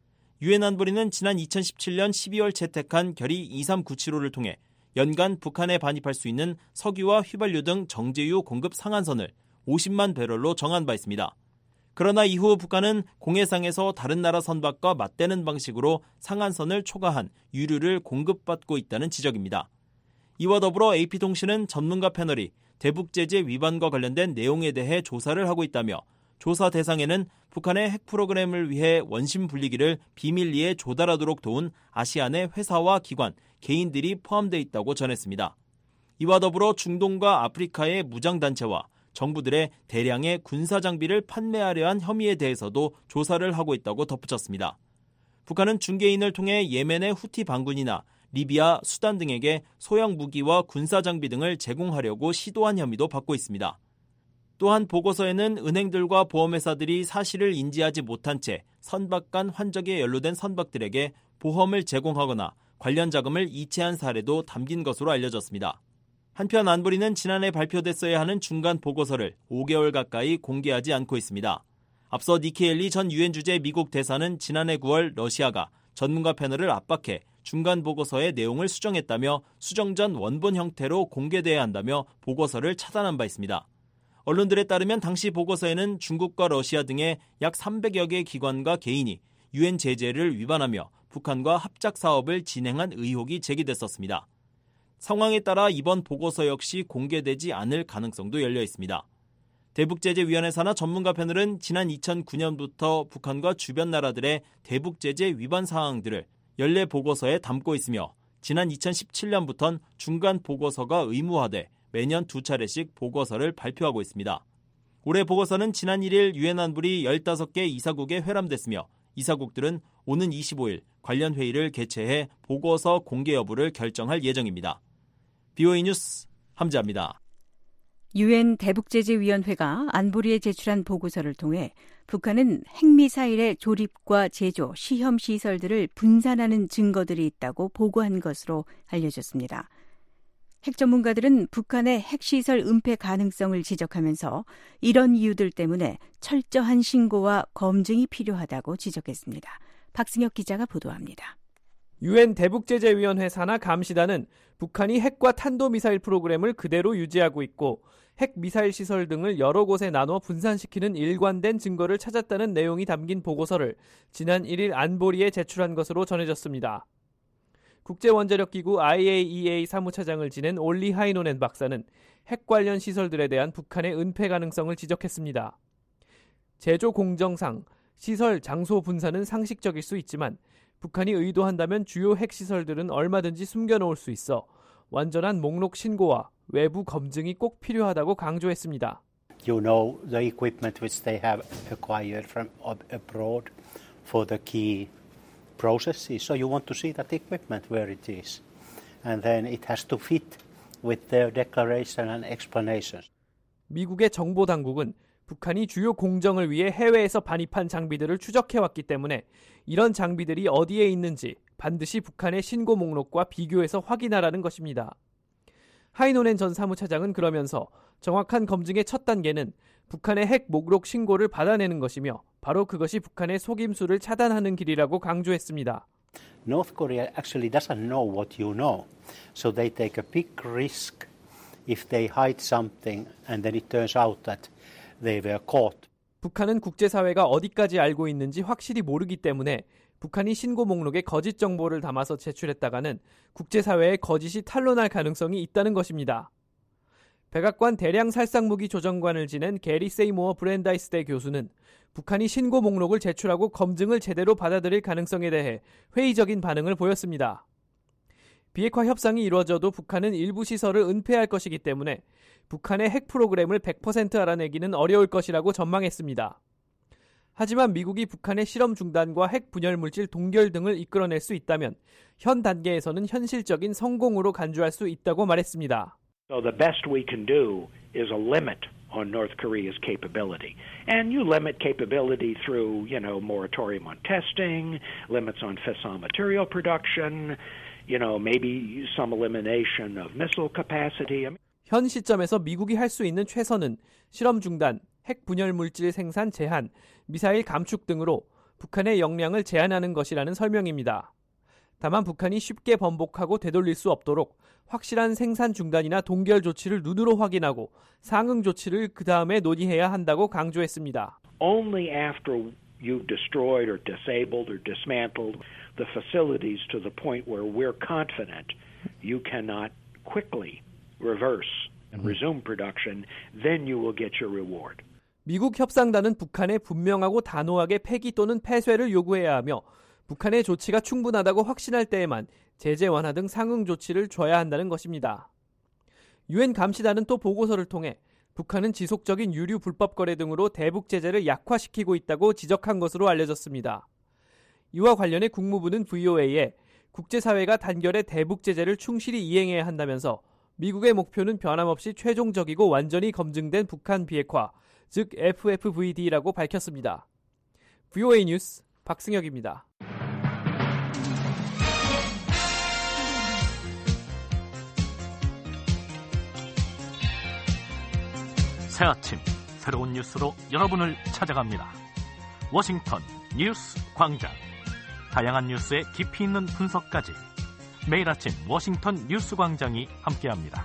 유엔 안보리는 지난 2017년 12월 채택한 결의 23975를 통해 연간 북한에 반입할 수 있는 석유와 휘발유 등 정제유 공급 상한선을 50만 배럴로 정한 바 있습니다. 그러나 이후 북한은 공해상에서 다른 나라 선박과 맞대는 방식으로 상한선을 초과한 유류를 공급받고 있다는 지적입니다. 이와 더불어 AP통신은 전문가 패널이 대북제재 위반과 관련된 내용에 대해 조사를 하고 있다며 조사 대상에는 북한의 핵 프로그램을 위해 원심 분리기를 비밀리에 조달하도록 도운 아시안의 회사와 기관, 개인들이 포함되어 있다고 전했습니다. 이와 더불어 중동과 아프리카의 무장단체와 정부들의 대량의 군사장비를 판매하려 한 혐의에 대해서도 조사를 하고 있다고 덧붙였습니다. 북한은 중개인을 통해 예멘의 후티 반군이나 리비아, 수단 등에게 소형 무기와 군사장비 등을 제공하려고 시도한 혐의도 받고 있습니다. 또한 보고서에는 은행들과 보험회사들이 사실을 인지하지 못한 채 선박 간 환적에 연루된 선박들에게 보험을 제공하거나 관련 자금을 이체한 사례도 담긴 것으로 알려졌습니다. 한편 안보리는 지난해 발표됐어야 하는 중간 보고서를 5개월 가까이 공개하지 않고 있습니다. 앞서 니키 헬리 전 유엔 주재 미국 대사는 지난해 9월 러시아가 전문가 패널을 압박해 중간 보고서의 내용을 수정했다며 수정 전 원본 형태로 공개돼야 한다며 보고서를 차단한 바 있습니다. 언론들에 따르면 당시 보고서에는 중국과 러시아 등의 약 300여 개 기관과 개인이 유엔 제재를 위반하며 북한과 합작 사업을 진행한 의혹이 제기됐었습니다. 상황에 따라 이번 보고서 역시 공개되지 않을 가능성도 열려 있습니다. 대북제재위원회 산하 전문가 패널은 지난 2009년부터 북한과 주변 나라들의 대북제재 위반 사항들을 연례 보고서에 담고 있으며 지난 2017년부터는 중간 보고서가 의무화돼 매년 2차례씩 보고서를 발표하고 있습니다. 올해 보고서는 지난 1일 유엔 안보리 15개 이사국에 회람됐으며 이사국들은 오는 25일 관련 회의를 개최해 보고서 공개 여부를 결정할 예정입니다. BOA 뉴스 함지아입니다.
유엔 대북제재위원회가 안보리에 제출한 보고서를 통해 북한은 핵미사일의 조립과 제조, 시험 시설들을 분산하는 증거들이 있다고 보고한 것으로 알려졌습니다. 핵 전문가들은 북한의 핵시설 은폐 가능성을 지적하면서 이런 이유들 때문에 철저한 신고와 검증이 필요하다고 지적했습니다. 박승혁 기자가 보도합니다.
유엔 대북제재위원회 산하 감시단은 북한이 핵과 탄도미사일 프로그램을 그대로 유지하고 있고 핵미사일 시설 등을 여러 곳에 나눠 분산시키는 일관된 증거를 찾았다는 내용이 담긴 보고서를 지난 1일 안보리에 제출한 것으로 전해졌습니다. 국제원자력기구 IAEA 사무차장을 지낸 올리 하이노넨 박사는 핵 관련 시설들에 대한 북한의 은폐 가능성을 지적했습니다. 제조 공정상 시설 장소 분산은 상식적일 수 있지만 북한이 의도한다면 주요 핵시설들은 얼마든지 숨겨놓을 수 있어 완전한 목록 신고와 외부 검증이 꼭 필요하다고 강조했습니다.
You know the equipment which they have acquired from abroad for the key processes. So you want to see that equipment where it is. And then it has to fit with their declaration and explanations.
미국의 정보 당국은 북한이 주요 공정을 위해 해외에서 반입한 장비들을 추적해왔기 때문에 이런 장비들이 어디에 있는지 반드시 북한의 신고 목록과 비교해서 확인하라는 것입니다. 하이노넨 전 사무차장은 그러면서 정확한 검증의 첫 단계는 북한의 핵 목록 신고를 받아내는 것이며 바로 그것이 북한의 속임수를 차단하는 길이라고 강조했습니다.
North Korea actually doesn't know what you know. So they take a big risk if they hide something and then it turns out that they were caught.
북한은 국제사회가 어디까지 알고 있는지 확실히 모르기 때문에 북한이 신고 목록에 거짓 정보를 담아서 제출했다가는 국제사회의 거짓이 탄로날 가능성이 있다는 것입니다. 백악관 대량 살상무기 조정관을 지낸 게리 세이모어 브랜다이스대 교수는 북한이 신고 목록을 제출하고 검증을 제대로 받아들일 가능성에 대해 회의적인 반응을 보였습니다. 비핵화 협상이 이루어져도 북한은 일부 시설을 은폐할 것이기 때문에 북한의 핵 프로그램을 100% 알아내기는 어려울 것이라고 전망했습니다. 하지만 미국이 북한의 실험 중단과 핵 분열 물질 동결 등을 이끌어낼 수 있다면 현 단계에서는 현실적인 성공으로 간주할 수 있다고 말했습니다.
So the best we can do is a limit on North Korea's capability. And you limit capability through, moratorium on testing, limits on fissile material production, maybe some elimination of missile capacity.
현 시점에서 미국이 할 수 있는 최선은 실험 중단, 핵 분열 물질 생산 제한, 미사일 감축 등으로 북한의 역량을 제한하는 것이라는 설명입니다. 다만 북한이 쉽게 번복하고 되돌릴 수 없도록 확실한 생산 중단이나 동결 조치를 눈으로 확인하고 상응 조치를 그 다음에 논의해야 한다고 강조했습니다.
Only after you've destroyed or disabled or dismantled the facilities to the point where we're confident you cannot quickly reverse and resume production, then you will get your reward.
미국 협상단은 북한에 분명하고 단호하게 폐기 또는 폐쇄를 요구해야 하며 북한의 조치가 충분하다고 확신할 때에만 제재 완화 등 상응 조치를 줘야 한다는 것입니다. 유엔 감시단은 또 보고서를 통해 북한은 지속적인 유류 불법 거래 등으로 대북 제재를 약화시키고 있다고 지적한 것으로 알려졌습니다. 이와 관련해 국무부는 VOA에 국제사회가 단결의 대북 제재를 충실히 이행해야 한다면서 미국의 목표는 변함없이 최종적이고 완전히 검증된 북한 비핵화, 즉 FFVD라고 밝혔습니다. VOA 뉴스 박승혁입니다.
새 아침 새로운 뉴스로 여러분을 찾아갑니다. 워싱턴 뉴스 광장. 다양한 뉴스의 깊이 있는 분석까지 매일 아침 워싱턴 뉴스 광장이 함께합니다.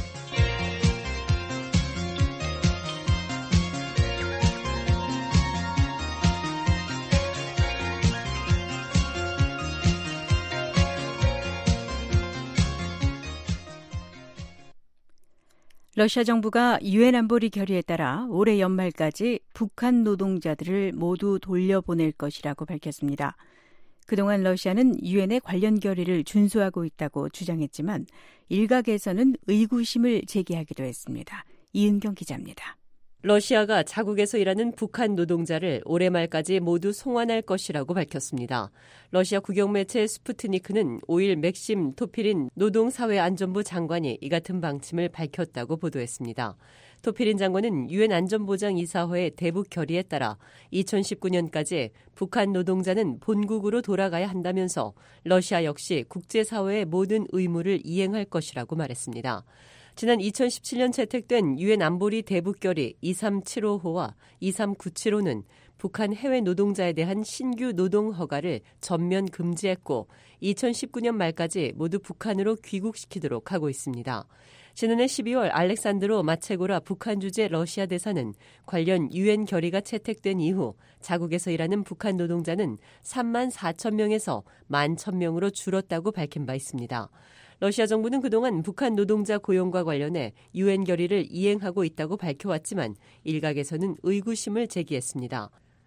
러시아 정부가 유엔 안보리 결의에 따라 올해 연말까지 북한 노동자들을 모두 돌려보낼 것이라고 밝혔습니다. 그동안 러시아는 유엔의 관련 결의를 준수하고 있다고 주장했지만 일각에서는 의구심을 제기하기도 했습니다. 이은경 기자입니다.
러시아가 자국에서 일하는 북한 노동자를 올해 말까지 모두 송환할 것이라고 밝혔습니다. 러시아 국영매체 스푸트니크는 5일 맥심 토피린 노동사회안전부 장관이 이 같은 방침을 밝혔다고 보도했습니다. 토피린 장관은 유엔 안전보장이사회의 대북 결의에 따라 2019년까지 북한 노동자는 본국으로 돌아가야 한다면서 러시아 역시 국제사회의 모든 의무를 이행할 것이라고 말했습니다. 지난 2017년 채택된 유엔 안보리 대북결의 23755와 23975는 북한 해외 노동자에 대한 신규 노동 허가를 전면 금지했고 2019년 말까지 모두 북한으로 귀국시키도록 하고 있습니다. 지난해 12월 알렉산드로 마체고라 북한 주재 러시아 대사는 관련 유엔 결의가 채택된 이후 자국에서 일하는 북한 노동자는 3만 4천 명에서 1만 1천 명으로 줄었다고 밝힌 바 있습니다. 러시아 정부는 그동안 북한 노동자 고용과 관련해 유엔 결의를 이행하고 있다고 밝혀왔지만 일각에서는 의구심을 제기했습니다.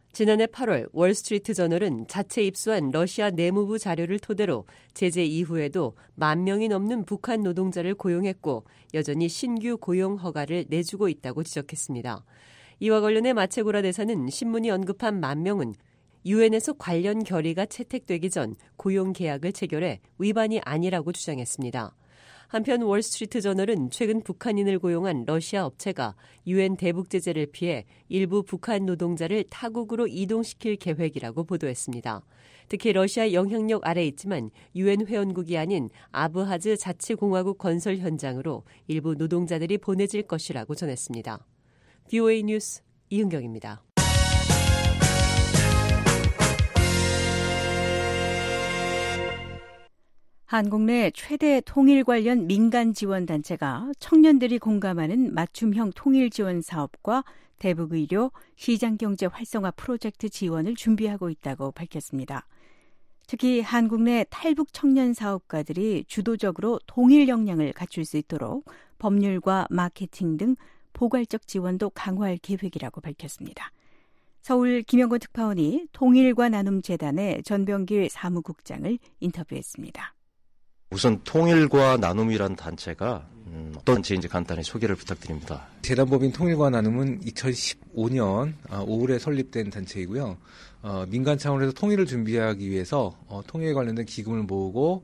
지난해 8월 월스트리트 저널은 자체 입수한 러시아 내무부 자료를 토대로 제재 이후에도 10,000명이 넘는 북한 노동자를 고용했고 여전히 신규 고용 허가를 내주고 있다고 지적했습니다. 이와 관련해 마체고라 대사는 신문이 언급한 10,000명은 유엔에서 관련 결의가 채택되기 전 고용 계약을 체결해 위반이 아니라고 주장했습니다. 한편 월스트리트 저널은 최근 북한인을 고용한 러시아 업체가 유엔 대북 제재를 피해 일부 북한 노동자를 타국으로 이동시킬 계획이라고 보도했습니다. 특히 러시아 영향력 아래 있지만 유엔 회원국이 아닌 아브하즈 자치공화국 건설 현장으로 일부 노동자들이 보내질 것이라고 전했습니다. VOA 뉴스 이은경입니다.
한국 내 최대 통일 관련 민간 지원 단체가 청년들이 공감하는 맞춤형 통일 지원 사업과 대북의료, 시장경제 활성화 프로젝트 지원을 준비하고 있다고 밝혔습니다. 특히 한국 내 탈북 청년 사업가들이 주도적으로 통일 역량을 갖출 수 있도록 법률과 마케팅 등 포괄적 지원도 강화할 계획이라고 밝혔습니다. 서울 김영건 특파원이 통일과 나눔재단의 전병길 사무국장을 인터뷰했습니다.
우선 통일과 나눔이란 단체가 어떤 단체인지 간단히 소개를 부탁드립니다.
재단법인 통일과 나눔은 2015년 5월에 설립된 단체이고요. 민간 차원에서 통일을 준비하기 위해서 통일에 관련된 기금을 모으고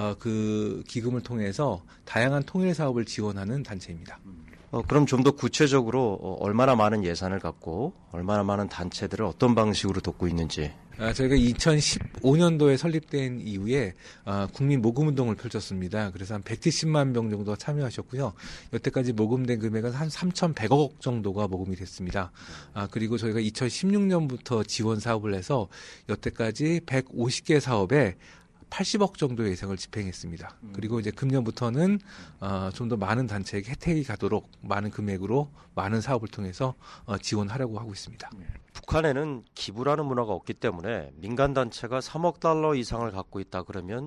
그 기금을 통해서 다양한 통일 사업을 지원하는 단체입니다.
그럼 좀 더 구체적으로 얼마나 많은 예산을 갖고 얼마나 많은 단체들을 어떤 방식으로 돕고 있는지.
저희가 2015년도에 설립된 이후에 국민 모금운동을 펼쳤습니다. 그래서 한 170만 명 정도가 참여하셨고요. 여태까지 모금된 금액은 한 3,100억 정도가 모금이 됐습니다. 그리고 저희가 2016년부터 지원 사업을 해서 여태까지 150개 사업에 80억 정도의 예상을 집행했습니다. 그리고 이제 금년부터는 좀 더 많은 단체에게 혜택이 가도록 많은 금액으로 많은 사업을 통해서 지원하려고 하고 있습니다.
북한에는 기부라는 문화가 없기 때문에 민간 단체가 3억 달러 이상을 갖고 있다 그러면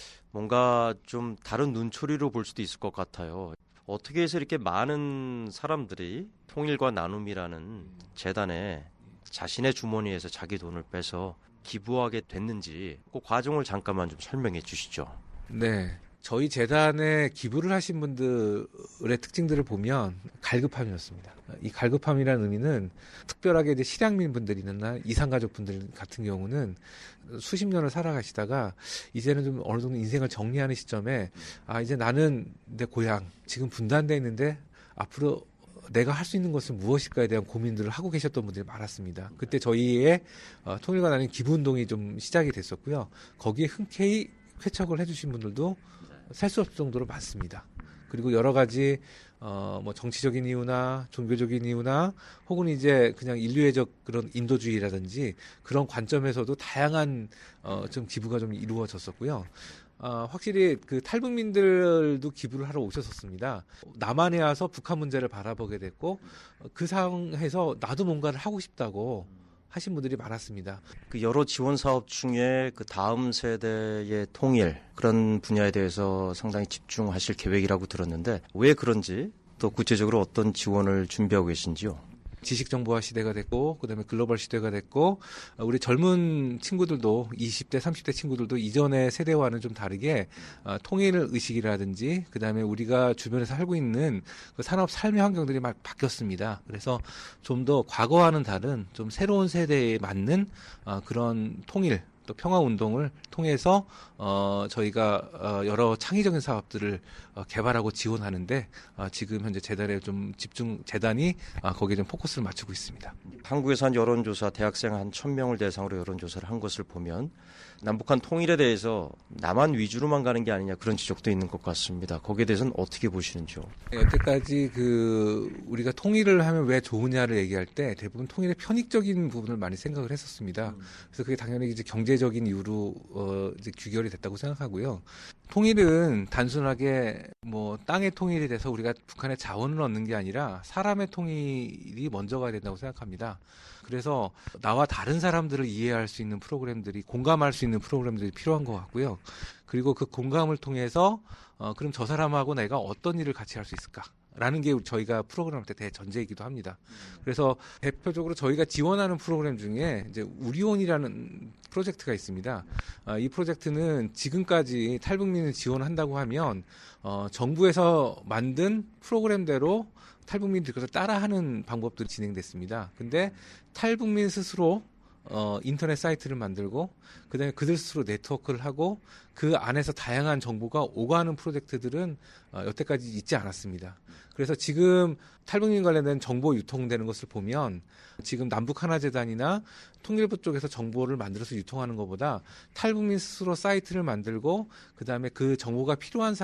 뭔가 좀 다른 눈초리로 볼 수도 있을 것 같아요. 어떻게 해서 이렇게 많은 사람들이 통일과 나눔이라는 재단에 자신의 주머니에서 자기 돈을 빼서 기부하게 됐는지 그 과정을 잠깐만 좀 설명해 주시죠.
네. 저희 재단에 기부를 하신 분들의 특징들을 보면 갈급함이었습니다. 이 갈급함이라는 의미는 특별하게 이제 실향민 분들이나 이산가족 분들 같은 경우는 수십 년을 살아가시다가 이제는 좀 어느 정도 인생을 정리하는 시점에 이제 나는 내 고향 지금 분단돼 있는데 앞으로 내가 할 수 있는 것은 무엇일까에 대한 고민들을 하고 계셨던 분들이 많았습니다. 그때 저희의 통일과 나눔 기부운동이 좀 시작이 됐었고요. 거기에 흔쾌히 쾌척을 해주신 분들도 셀 수 없을 정도로 많습니다. 그리고 여러 가지 뭐 정치적인 이유나 종교적인 이유나 혹은 이제 그냥 인류애적 그런 인도주의라든지 그런 관점에서도 다양한 좀 기부가 좀 이루어졌었고요. 확실히 그 탈북민들도 기부를 하러 오셨었습니다. 남한에 와서 북한 문제를 바라보게 됐고 그 상황에서 나도 뭔가를 하고 싶다고 하신 분들이 많았습니다.
그 여러 지원 사업 중에 그 다음 세대의 통일 그런 분야에 대해서 상당히 집중하실 계획이라고 들었는데 왜 그런지 또 구체적으로 어떤 지원을 준비하고 계신지요?
지식정보화 시대가 됐고 그다음에 글로벌 시대가 됐고 우리 젊은 친구들도 20대 30대 친구들도 이전의 세대와는 좀 다르게 통일 의식이라든지 그다음에 우리가 주변에서 살고 있는 그 산업 삶의 환경들이 막 바뀌었습니다. 그래서 좀 더 과거와는 다른 좀 새로운 세대에 맞는 그런 통일 또 평화운동을 통해서 저희가 여러 창의적인 사업들을 개발하고 지원하는데 지금 현재 재단에 좀 재단이 거기에 좀 포커스를 맞추고 있습니다.
한국에서 한 여론조사 대학생 한 1,000명을 대상으로 여론조사를 한 것을 보면 남북한 통일에 대해서 남한 위주로만 가는 게 아니냐 그런 지적도 있는 것 같습니다. 거기에 대해서는 어떻게 보시는지요?
여태까지 우리가 통일을 하면 왜 좋으냐를 얘기할 때 대부분 통일의 편익적인 부분을 많이 생각을 했었습니다. 그래서 그게 당연히 이제 경제적인 이유로 이제 귀결이 됐다고 생각하고요. 통일은 단순하게 뭐 땅의 통일이 돼서 우리가 북한의 자원을 얻는 게 아니라 사람의 통일이 먼저 가야 된다고 생각합니다. 그래서 나와 다른 사람들을 이해할 수 있는 프로그램들이 공감할 수 있는 프로그램들이 필요한 것 같고요. 그리고 그 공감을 통해서 그럼 저 사람하고 내가 어떤 일을 같이 할 수 있을까? 라는 게 저희가 프로그램 할 때 대전제이기도 합니다. 그래서 대표적으로 저희가 지원하는 프로그램 중에 이제 우리온이라는 프로젝트가 있습니다. 이 프로젝트는 지금까지 탈북민을 지원한다고 하면 정부에서 만든 프로그램대로 탈북민들이 그것을 따라하는 방법들이 진행됐습니다. 근데 탈북민 스스로 인터넷 사이트를 만들고 그다음에 그들 스스로 네트워크를 하고 그 안에서 다양한 정보가 오가는 프로젝트들은 여태까지 있지 않았습니다. 그래서 지금 탈북민 관련된 정보 유통되는 것을 보면 지금 남북하나재단이나 통일부 쪽에서 정보를 만들어서 유통하는 것보다 탈북민 스스로 사이트를 만들고 그다음에 그 정보가 필요한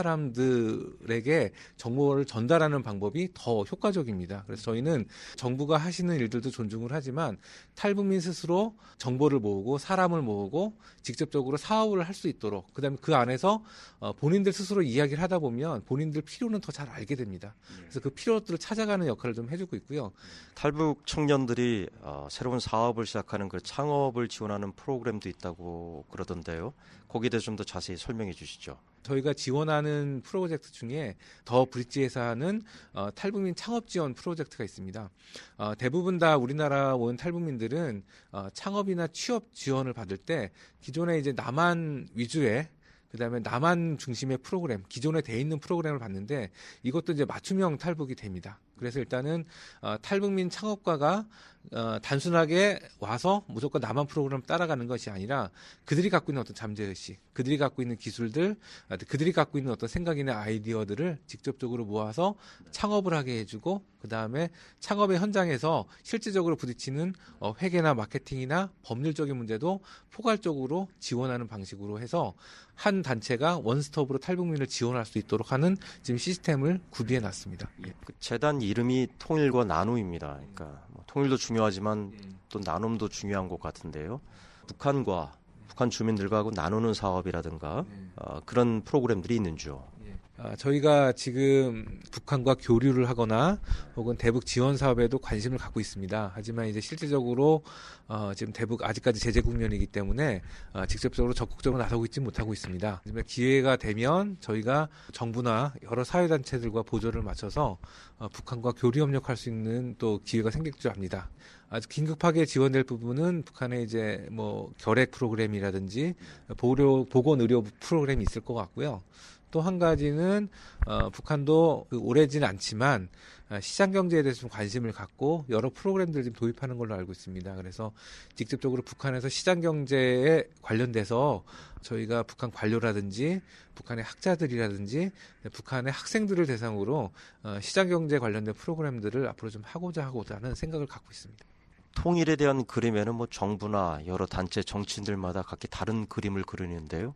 사람들에게 정보를 전달하는 방법이 더 효과적입니다. 그래서 저희는 정부가 하시는 일들도 존중을 하지만 탈북민 스스로 정보를 모으고 사람을 모으고 직접적으로 사업을 할 수 있도록 그다음에 그 안에서 본인들 스스로 이야기를 하다 보면 본인들 필요는 더 잘 알게 됩니다. 그래서 그 필요들을 찾아가는 역할을 좀 해주고 있고요.
탈북 청년들이 새로운 사업을 시작하는 그 창업을 지원하는 프로그램도 있다고 그러던데요. 거기에 대해서 좀 더 자세히 설명해 주시죠.
저희가 지원하는 프로젝트 중에 더 브릿지에서 하는 탈북민 창업 지원 프로젝트가 있습니다. 대부분 다 우리나라 온 탈북민들은 창업이나 취업 지원을 받을 때 기존에 이제 남한 위주의 그다음에 남한 중심의 프로그램, 기존에 돼 있는 프로그램을 봤는데 이것도 이제 맞춤형 탈북이 됩니다. 그래서 일단은 탈북민 창업가가 단순하게 와서 무조건 남한 프로그램 따라가는 것이 아니라 그들이 갖고 있는 어떤 잠재의식, 그들이 갖고 있는 기술들, 그들이 갖고 있는 어떤 생각이나 아이디어들을 직접적으로 모아서 창업을 하게 해주고 그다음에 창업의 현장에서 실질적으로 부딪히는 회계나 마케팅이나 법률적인 문제도 포괄적으로 지원하는 방식으로 해서 한 단체가 원스톱으로 탈북민을 지원할 수 있도록 하는 지금 시스템을 구비해 놨습니다.
그 재단 이름이 통일과 나눔입니다. 그러니까 통일도 중요하지만 또 나눔도 중요한 것 같은데요. 북한과 북한 주민들과 하고 나누는 사업이라든가 그런 프로그램들이 있는지요.
저희가 지금 북한과 교류를 하거나 혹은 대북 지원 사업에도 관심을 갖고 있습니다. 하지만 이제 실질적으로 지금 대북 아직까지 제재 국면이기 때문에 직접적으로 적극적으로 나서고 있지 못하고 있습니다. 하지만 기회가 되면 저희가 정부나 여러 사회단체들과 보조를 맞춰서 북한과 교류 협력할 수 있는 또 기회가 생길 줄 압니다. 아주 긴급하게 지원될 부분은 북한의 이제 뭐 결핵 프로그램이라든지 보건 의료 프로그램이 있을 것 같고요. 또 한 가지는 북한도 오래지는 않지만 시장 경제에 대해서 좀 관심을 갖고 여러 프로그램들을 좀 도입하는 걸로 알고 있습니다. 그래서 직접적으로 북한에서 시장 경제에 관련돼서 저희가 북한 관료라든지 북한의 학자들이라든지 북한의 학생들을 대상으로 시장 경제 관련된 프로그램들을 앞으로 좀 하고자 하는 생각을 갖고 있습니다.
통일에 대한 그림에는 뭐 정부나 여러 단체 정치인들마다 각기 다른 그림을 그리는데요.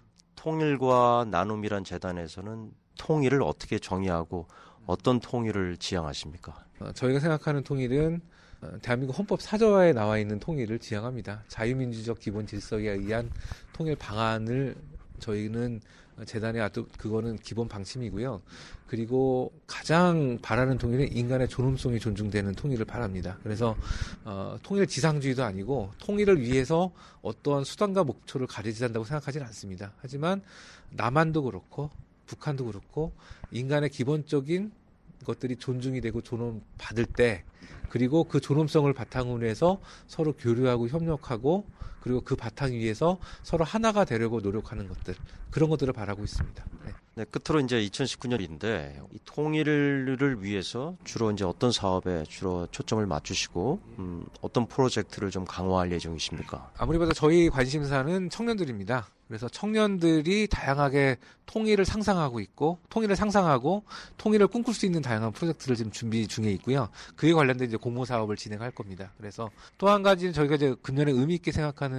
통일과 나눔이란 재단에서는 통일을 어떻게 정의하고 어떤 통일을 지향하십니까?
저희가 생각하는 통일은 대한민국 헌법 4조에 나와 있는 통일을 지향합니다. 자유민주적 기본 질서에 의한 통일 방안을 저희는 재단에 그거는 기본 방침이고요. 그리고 가장 바라는 통일은 인간의 존엄성이 존중되는 통일을 바랍니다. 그래서 통일 지상주의도 아니고 통일을 위해서 어떠한 수단과 목표를 가리지 않는다고 생각하지는 않습니다. 하지만 남한도 그렇고 북한도 그렇고 인간의 기본적인 것들이 존중이 되고 존엄받을 때 그리고 그 존엄성을 바탕으로 해서 서로 교류하고 협력하고 그리고 그 바탕 위에서 서로 하나가 되려고 노력하는 것들 그런 것들을 바라고 있습니다.
네, 끝으로 이제 2019년인데 이 통일을 위해서 주로 이제 어떤 사업에 주로 초점을 맞추시고 어떤 프로젝트를 좀 강화할 예정이십니까?
아무리 봐도 저희 관심사는 청년들입니다. 그래서 청년들이 다양하게 통일을 상상하고 있고 통일을 꿈꿀 수 있는 다양한 프로젝트를 지금 준비 중에 있고요. 그에 관련된 이제 공모 사업을 진행할 겁니다. 그래서 또 한 가지는 저희가 이제 금년에 의미 있게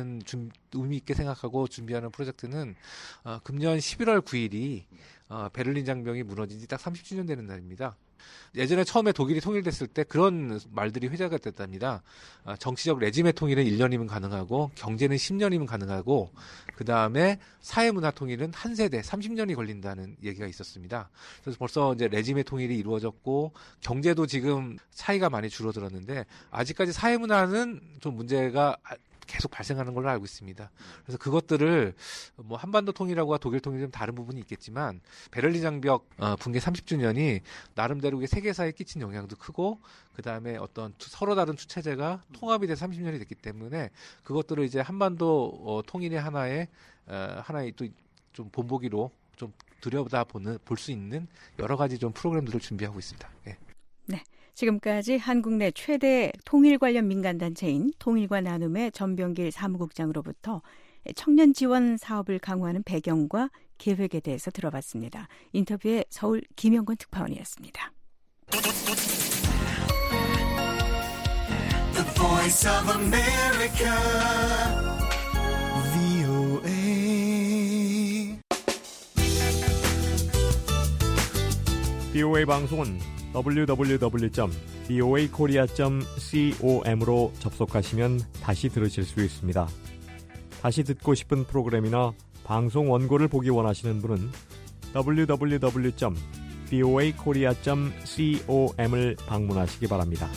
생각하고 준비하는 프로젝트는 금년 11월 9일이 베를린 장벽이 무너진 지 딱 30주년 되는 날입니다. 예전에 처음에 독일이 통일됐을 때 그런 말들이 회자가 됐답니다. 정치적 레짐의 통일은 1년이면 가능하고 경제는 10년이면 가능하고 그 다음에 사회문화 통일은 한 세대 30년이 걸린다는 얘기가 있었습니다. 그래서 벌써 이제 레짐의 통일이 이루어졌고 경제도 지금 차이가 많이 줄어들었는데 아직까지 사회문화는 좀 문제가 계속 발생하는 걸로 알고 있습니다. 그래서 그것들을 뭐 한반도 통일하고 독일 통일이 좀 다른 부분이 있겠지만 베를린 장벽 붕괴 30주년이 나름대로 세계사에 끼친 영향도 크고 그 다음에 어떤 서로 다른 투 체제가 통합이 돼서 30년이 됐기 때문에 그것들을 이제 한반도 통일의 하나의 또 좀 본보기로 좀 들여다 볼 수 있는 여러 가지 좀 프로그램들을 준비하고 있습니다. 예.
네. 지금까지 한국 내 최대 통일 관련 민간단체인 통일과 나눔의 전병길 사무국장으로부터 청년 지원 사업을 강화하는 배경과 계획에 대해서 들어봤습니다. 인터뷰에 서울 김영권 특파원이었습니다.
The Voice of America, VOA.
VOA 방송은 www.voakorea.com으로 접속하시면 다시 들으실 수 있습니다. 다시 듣고 싶은 프로그램이나 방송 원고를 보기 원하시는 분은 www.voakorea.com을 방문하시기 바랍니다.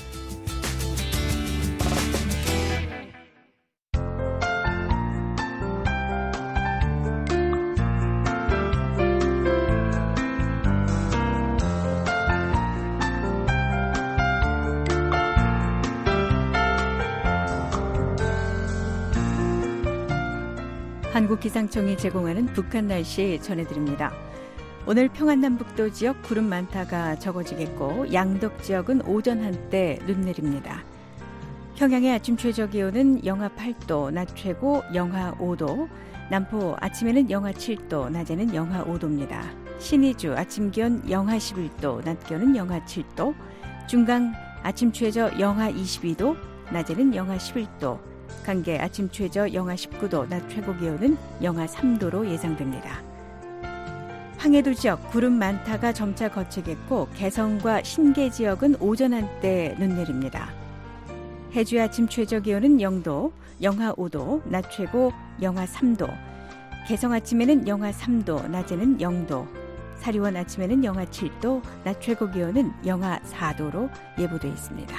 한국기상청이 제공하는 북한 날씨 전해드립니다. 오늘 평안남북도 지역 구름 많다가 적어지겠고 양덕 지역은 오전 한때 눈 내립니다. 평양의 아침 최저기온은 영하 8도, 낮 최고 영하 5도, 남포 아침에는 영하 7도, 낮에는 영하 5도입니다. 신의주 아침 기온 영하 11도, 낮 기온은 영하 7도, 중강 아침 최저 영하 22도, 낮에는 영하 11도, 강계 아침 최저 영하 19도, 낮 최고 기온은 영하 3도로 예상됩니다. 황해도 지역 구름 많다가 점차 거치겠고 개성과 신계 지역은 오전 한때 눈 내립니다. 해주의 아침 최저 기온은 0도, 영하 5도, 낮 최고 영하 3도, 개성 아침에는 영하 3도, 낮에는 0도, 사리원 아침에는 영하 7도, 낮 최고 기온은 영하 4도로 예보되어 있습니다.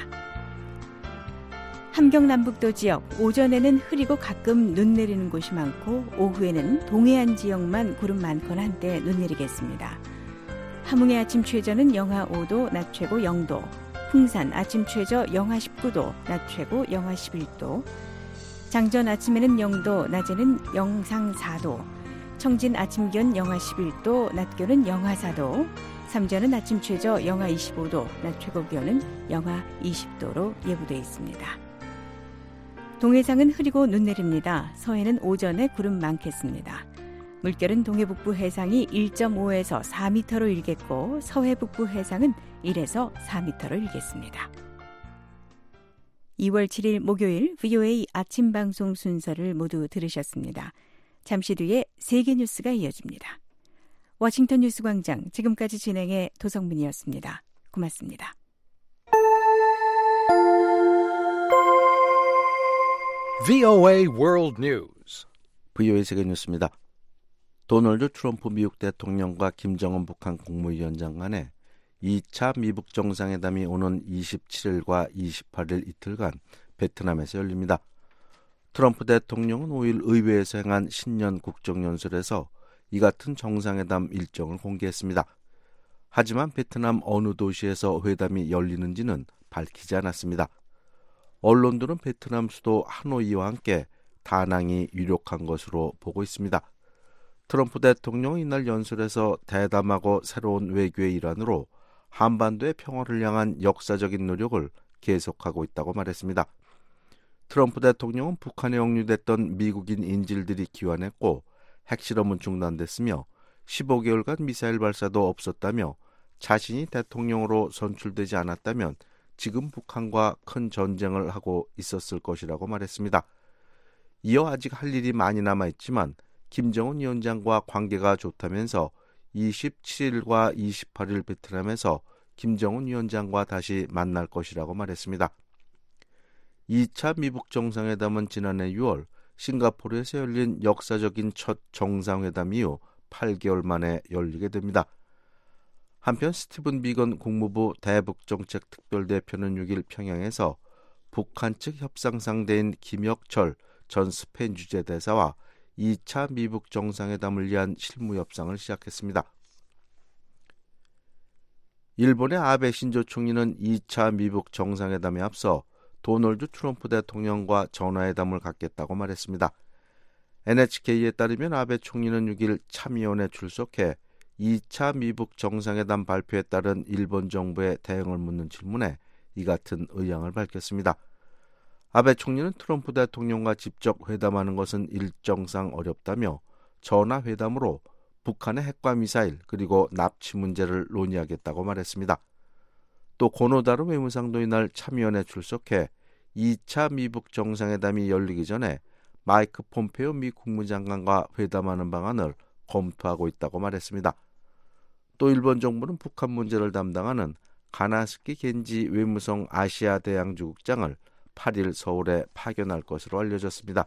함경 남북도 지역 오전에는 흐리고 가끔 눈 내리는 곳이 많고 오후에는 동해안 지역만 구름 많거나 한때 눈 내리겠습니다. 함흥의 아침 최저는 영하 5도, 낮 최고 0도, 풍산 아침 최저 영하 19도, 낮 최고 영하 11도, 장전 아침에는 0도, 낮에는 영상 4도, 청진 아침 기온 영하 11도, 낮 기온은 영하 4도, 삼전은 아침 최저 영하 25도, 낮 최고 기온은 영하 20도로 예보되어 있습니다. 동해상은 흐리고 눈 내립니다. 서해는 오전에 구름 많겠습니다. 물결은 동해북부 해상이 1.5에서 4m로 일겠고 서해북부 해상은 1에서 4m로 일겠습니다. 2월 7일 목요일 VOA 아침 방송 순서를 모두 들으셨습니다. 잠시 뒤에 세계 뉴스가 이어집니다. 워싱턴 뉴스광장 지금까지 진행의 도성민이었습니다. 고맙습니다.
VOA World News.
VOA 세계 뉴스입니다. 도널드 트럼프 미국 대통령과 김정은 북한 국무위원장 간에 2차 미북 정상회담이 오는 27일과 28일 이틀간 베트남에서 열립니다. 트럼프 대통령은 5일 의회에서 행한 신년 국정연설에서 이 같은 정상회담 일정을 공개했습니다. 하지만 베트남 어느 도시에서 회담이 열리는지는 밝히지 않았습니다. 언론들은 베트남 수도 하노이와 함께 다낭이 유력한 것으로 보고 있습니다. 트럼프 대통령은 이날 연설에서 대담하고 새로운 외교의 일환으로 한반도의 평화를 향한 역사적인 노력을 계속하고 있다고 말했습니다. 트럼프 대통령은 북한에 억류됐던 미국인 인질들이 귀환했고 핵실험은 중단됐으며 15개월간 미사일 발사도 없었다며 자신이 대통령으로 선출되지 않았다면 지금 북한과 큰 전쟁을 하고 있었을 것이라고 말했습니다. 이어 아직 할 일이 많이 남아있지만 김정은 위원장과 관계가 좋다면서 27일과 28일 베트남에서 김정은 위원장과 다시 만날 것이라고 말했습니다. 2차 미북 정상회담은 지난해 6월 싱가포르에서 열린 역사적인 첫 정상회담 이후 8개월 만에 열리게 됩니다. 한편 스티븐 비건 국무부 대북정책 특별대표는 6일 평양에서 북한 측 협상 상대인 김혁철 전 스페인 주재대사와 2차 미북 정상회담을 위한 실무 협상을 시작했습니다. 일본의 아베 신조 총리는 2차 미북 정상회담에 앞서 도널드 트럼프 대통령과 전화회담을 갖겠다고 말했습니다. NHK에 따르면 아베 총리는 6일 참의원에 출석해 2차 미북 정상회담 발표에 따른 일본 정부의 대응을 묻는 질문에 이 같은 의향을 밝혔습니다. 아베 총리는 트럼프 대통령과 직접 회담하는 것은 일정상 어렵다며 전화회담으로 북한의 핵과 미사일 그리고 납치 문제를 논의하겠다고 말했습니다. 또 고노다로 외무상도 이날 참의원에 출석해 2차 미북 정상회담이 열리기 전에 마이크 폼페오 미 국무장관과 회담하는 방안을 검토하고 있다고 말했습니다. 또 일본 정부는 북한 문제를 담당하는 가나스키 겐지 외무성 아시아 대양주국장을 8일 서울에 파견할 것으로 알려졌습니다.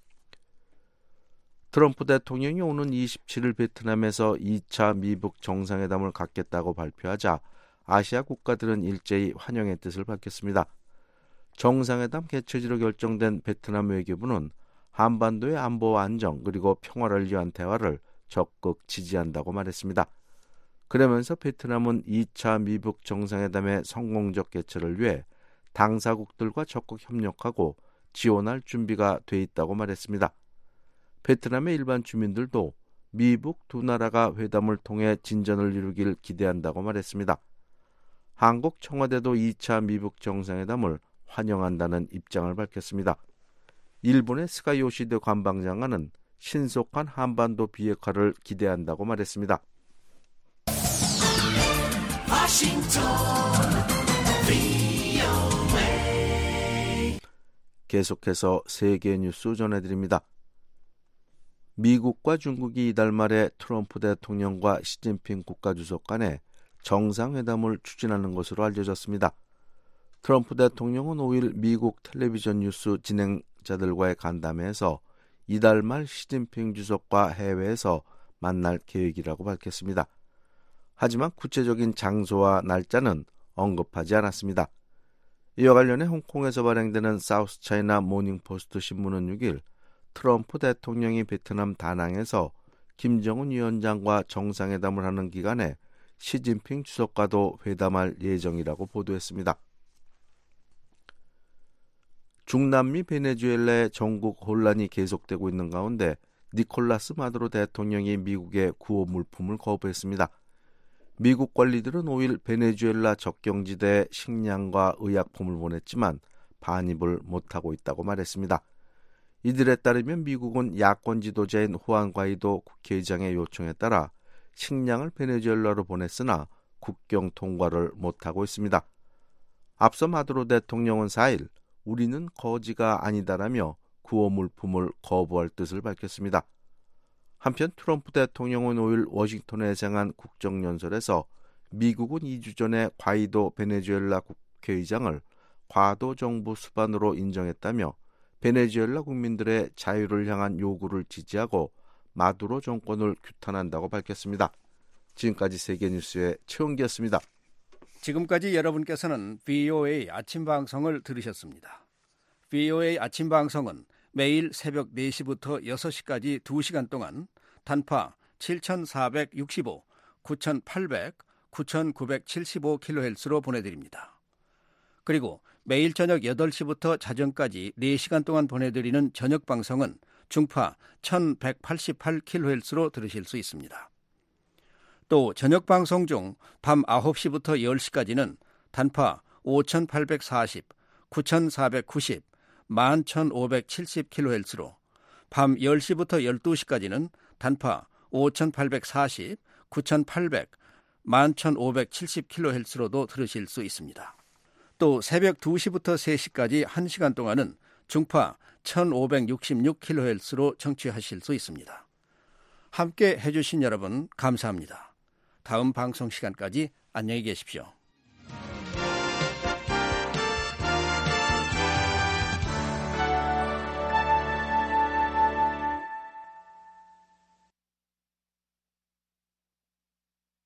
트럼프 대통령이 오는 27일 베트남에서 2차 미북 정상회담을 갖겠다고 발표하자 아시아 국가들은 일제히 환영의 뜻을 밝혔습니다. 정상회담 개최지로 결정된 베트남 외교부는 한반도의 안보와 안정 그리고 평화를 위한 대화를 적극 지지한다고 말했습니다. 그러면서 베트남은 2차 미북 정상회담의 성공적 개최를 위해 당사국들과 적극 협력하고 지원할 준비가 돼 있다고 말했습니다. 베트남의 일반 주민들도 미북 두 나라가 회담을 통해 진전을 이루길 기대한다고 말했습니다. 한국 청와대도 2차 미북 정상회담을 환영한다는 입장을 밝혔습니다. 일본의 스가 요시드 관방장관은 신속한 한반도 비핵화를 기대한다고 말했습니다. 계속해서 세계 뉴스 전해드립니다. 미국과 중국이 이달 말에 트럼프 대통령과 시진핑 국가주석 간에 정상회담을 추진하는 것으로 알려졌습니다. 트럼프 대통령은 5일 미국 텔레비전 뉴스 진행자들과의 간담회에서 이달 말 시진핑 주석과 해외에서 만날 계획이라고 밝혔습니다. 하지만 구체적인 장소와 날짜는 언급하지 않았습니다. 이와 관련해 홍콩에서 발행되는 사우스 차이나 모닝포스트 신문은 6일 트럼프 대통령이 베트남 다낭에서 김정은 위원장과 정상회담을 하는 기간에 시진핑 주석과도 회담할 예정이라고 보도했습니다. 중남미 베네수엘라의 전국 혼란이 계속되고 있는 가운데 니콜라스 마두로 대통령이 미국에 구호 물품을 거부했습니다. 미국 관리들은 5일 베네수엘라 적경지대에 식량과 의약품을 보냈지만 반입을 못하고 있다고 말했습니다. 이들에 따르면 미국은 야권 지도자인 후안 과이도 국회의장의 요청에 따라 식량을 베네수엘라로 보냈으나 국경 통과를 못하고 있습니다. 앞서 마두로 대통령은 4일 우리는 거지가 아니다라며 구호 물품을 거부할 뜻을 밝혔습니다. 한편 트럼프 대통령은 5일 워싱턴에 행한 국정연설에서 미국은 2주 전에 과이도 베네수엘라 국회의장을 과도 정부 수반으로 인정했다며 베네수엘라 국민들의 자유를 향한 요구를 지지하고 마두로 정권을 규탄한다고 밝혔습니다. 지금까지 세계뉴스의 최원기였습니다.
지금까지 여러분께서는 VOA 아침 방송을 들으셨습니다. VOA 아침 방송은 매일 새벽 4시부터 6시까지 2시간 동안 단파 7465, 9800, 9975kHz로 보내드립니다. 그리고 매일 저녁 8시부터 자정까지 4시간 동안 보내드리는 저녁 방송은 중파 1188kHz로 들으실 수 있습니다. 또 저녁 방송 중 밤 9시부터 10시까지는 단파 5840, 9490, 11570kHz로 밤 10시부터 12시까지는 단파 5840, 9800, 11570kHz로도 들으실 수 있습니다. 또 새벽 2시부터 3시까지 1시간 동안은 중파 1566kHz로 청취하실 수 있습니다. 함께 해주신 여러분 감사합니다. 다음 방송 시간까지 안녕히 계십시오.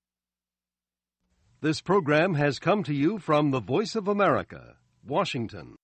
This program has come to you from the Voice of America, Washington.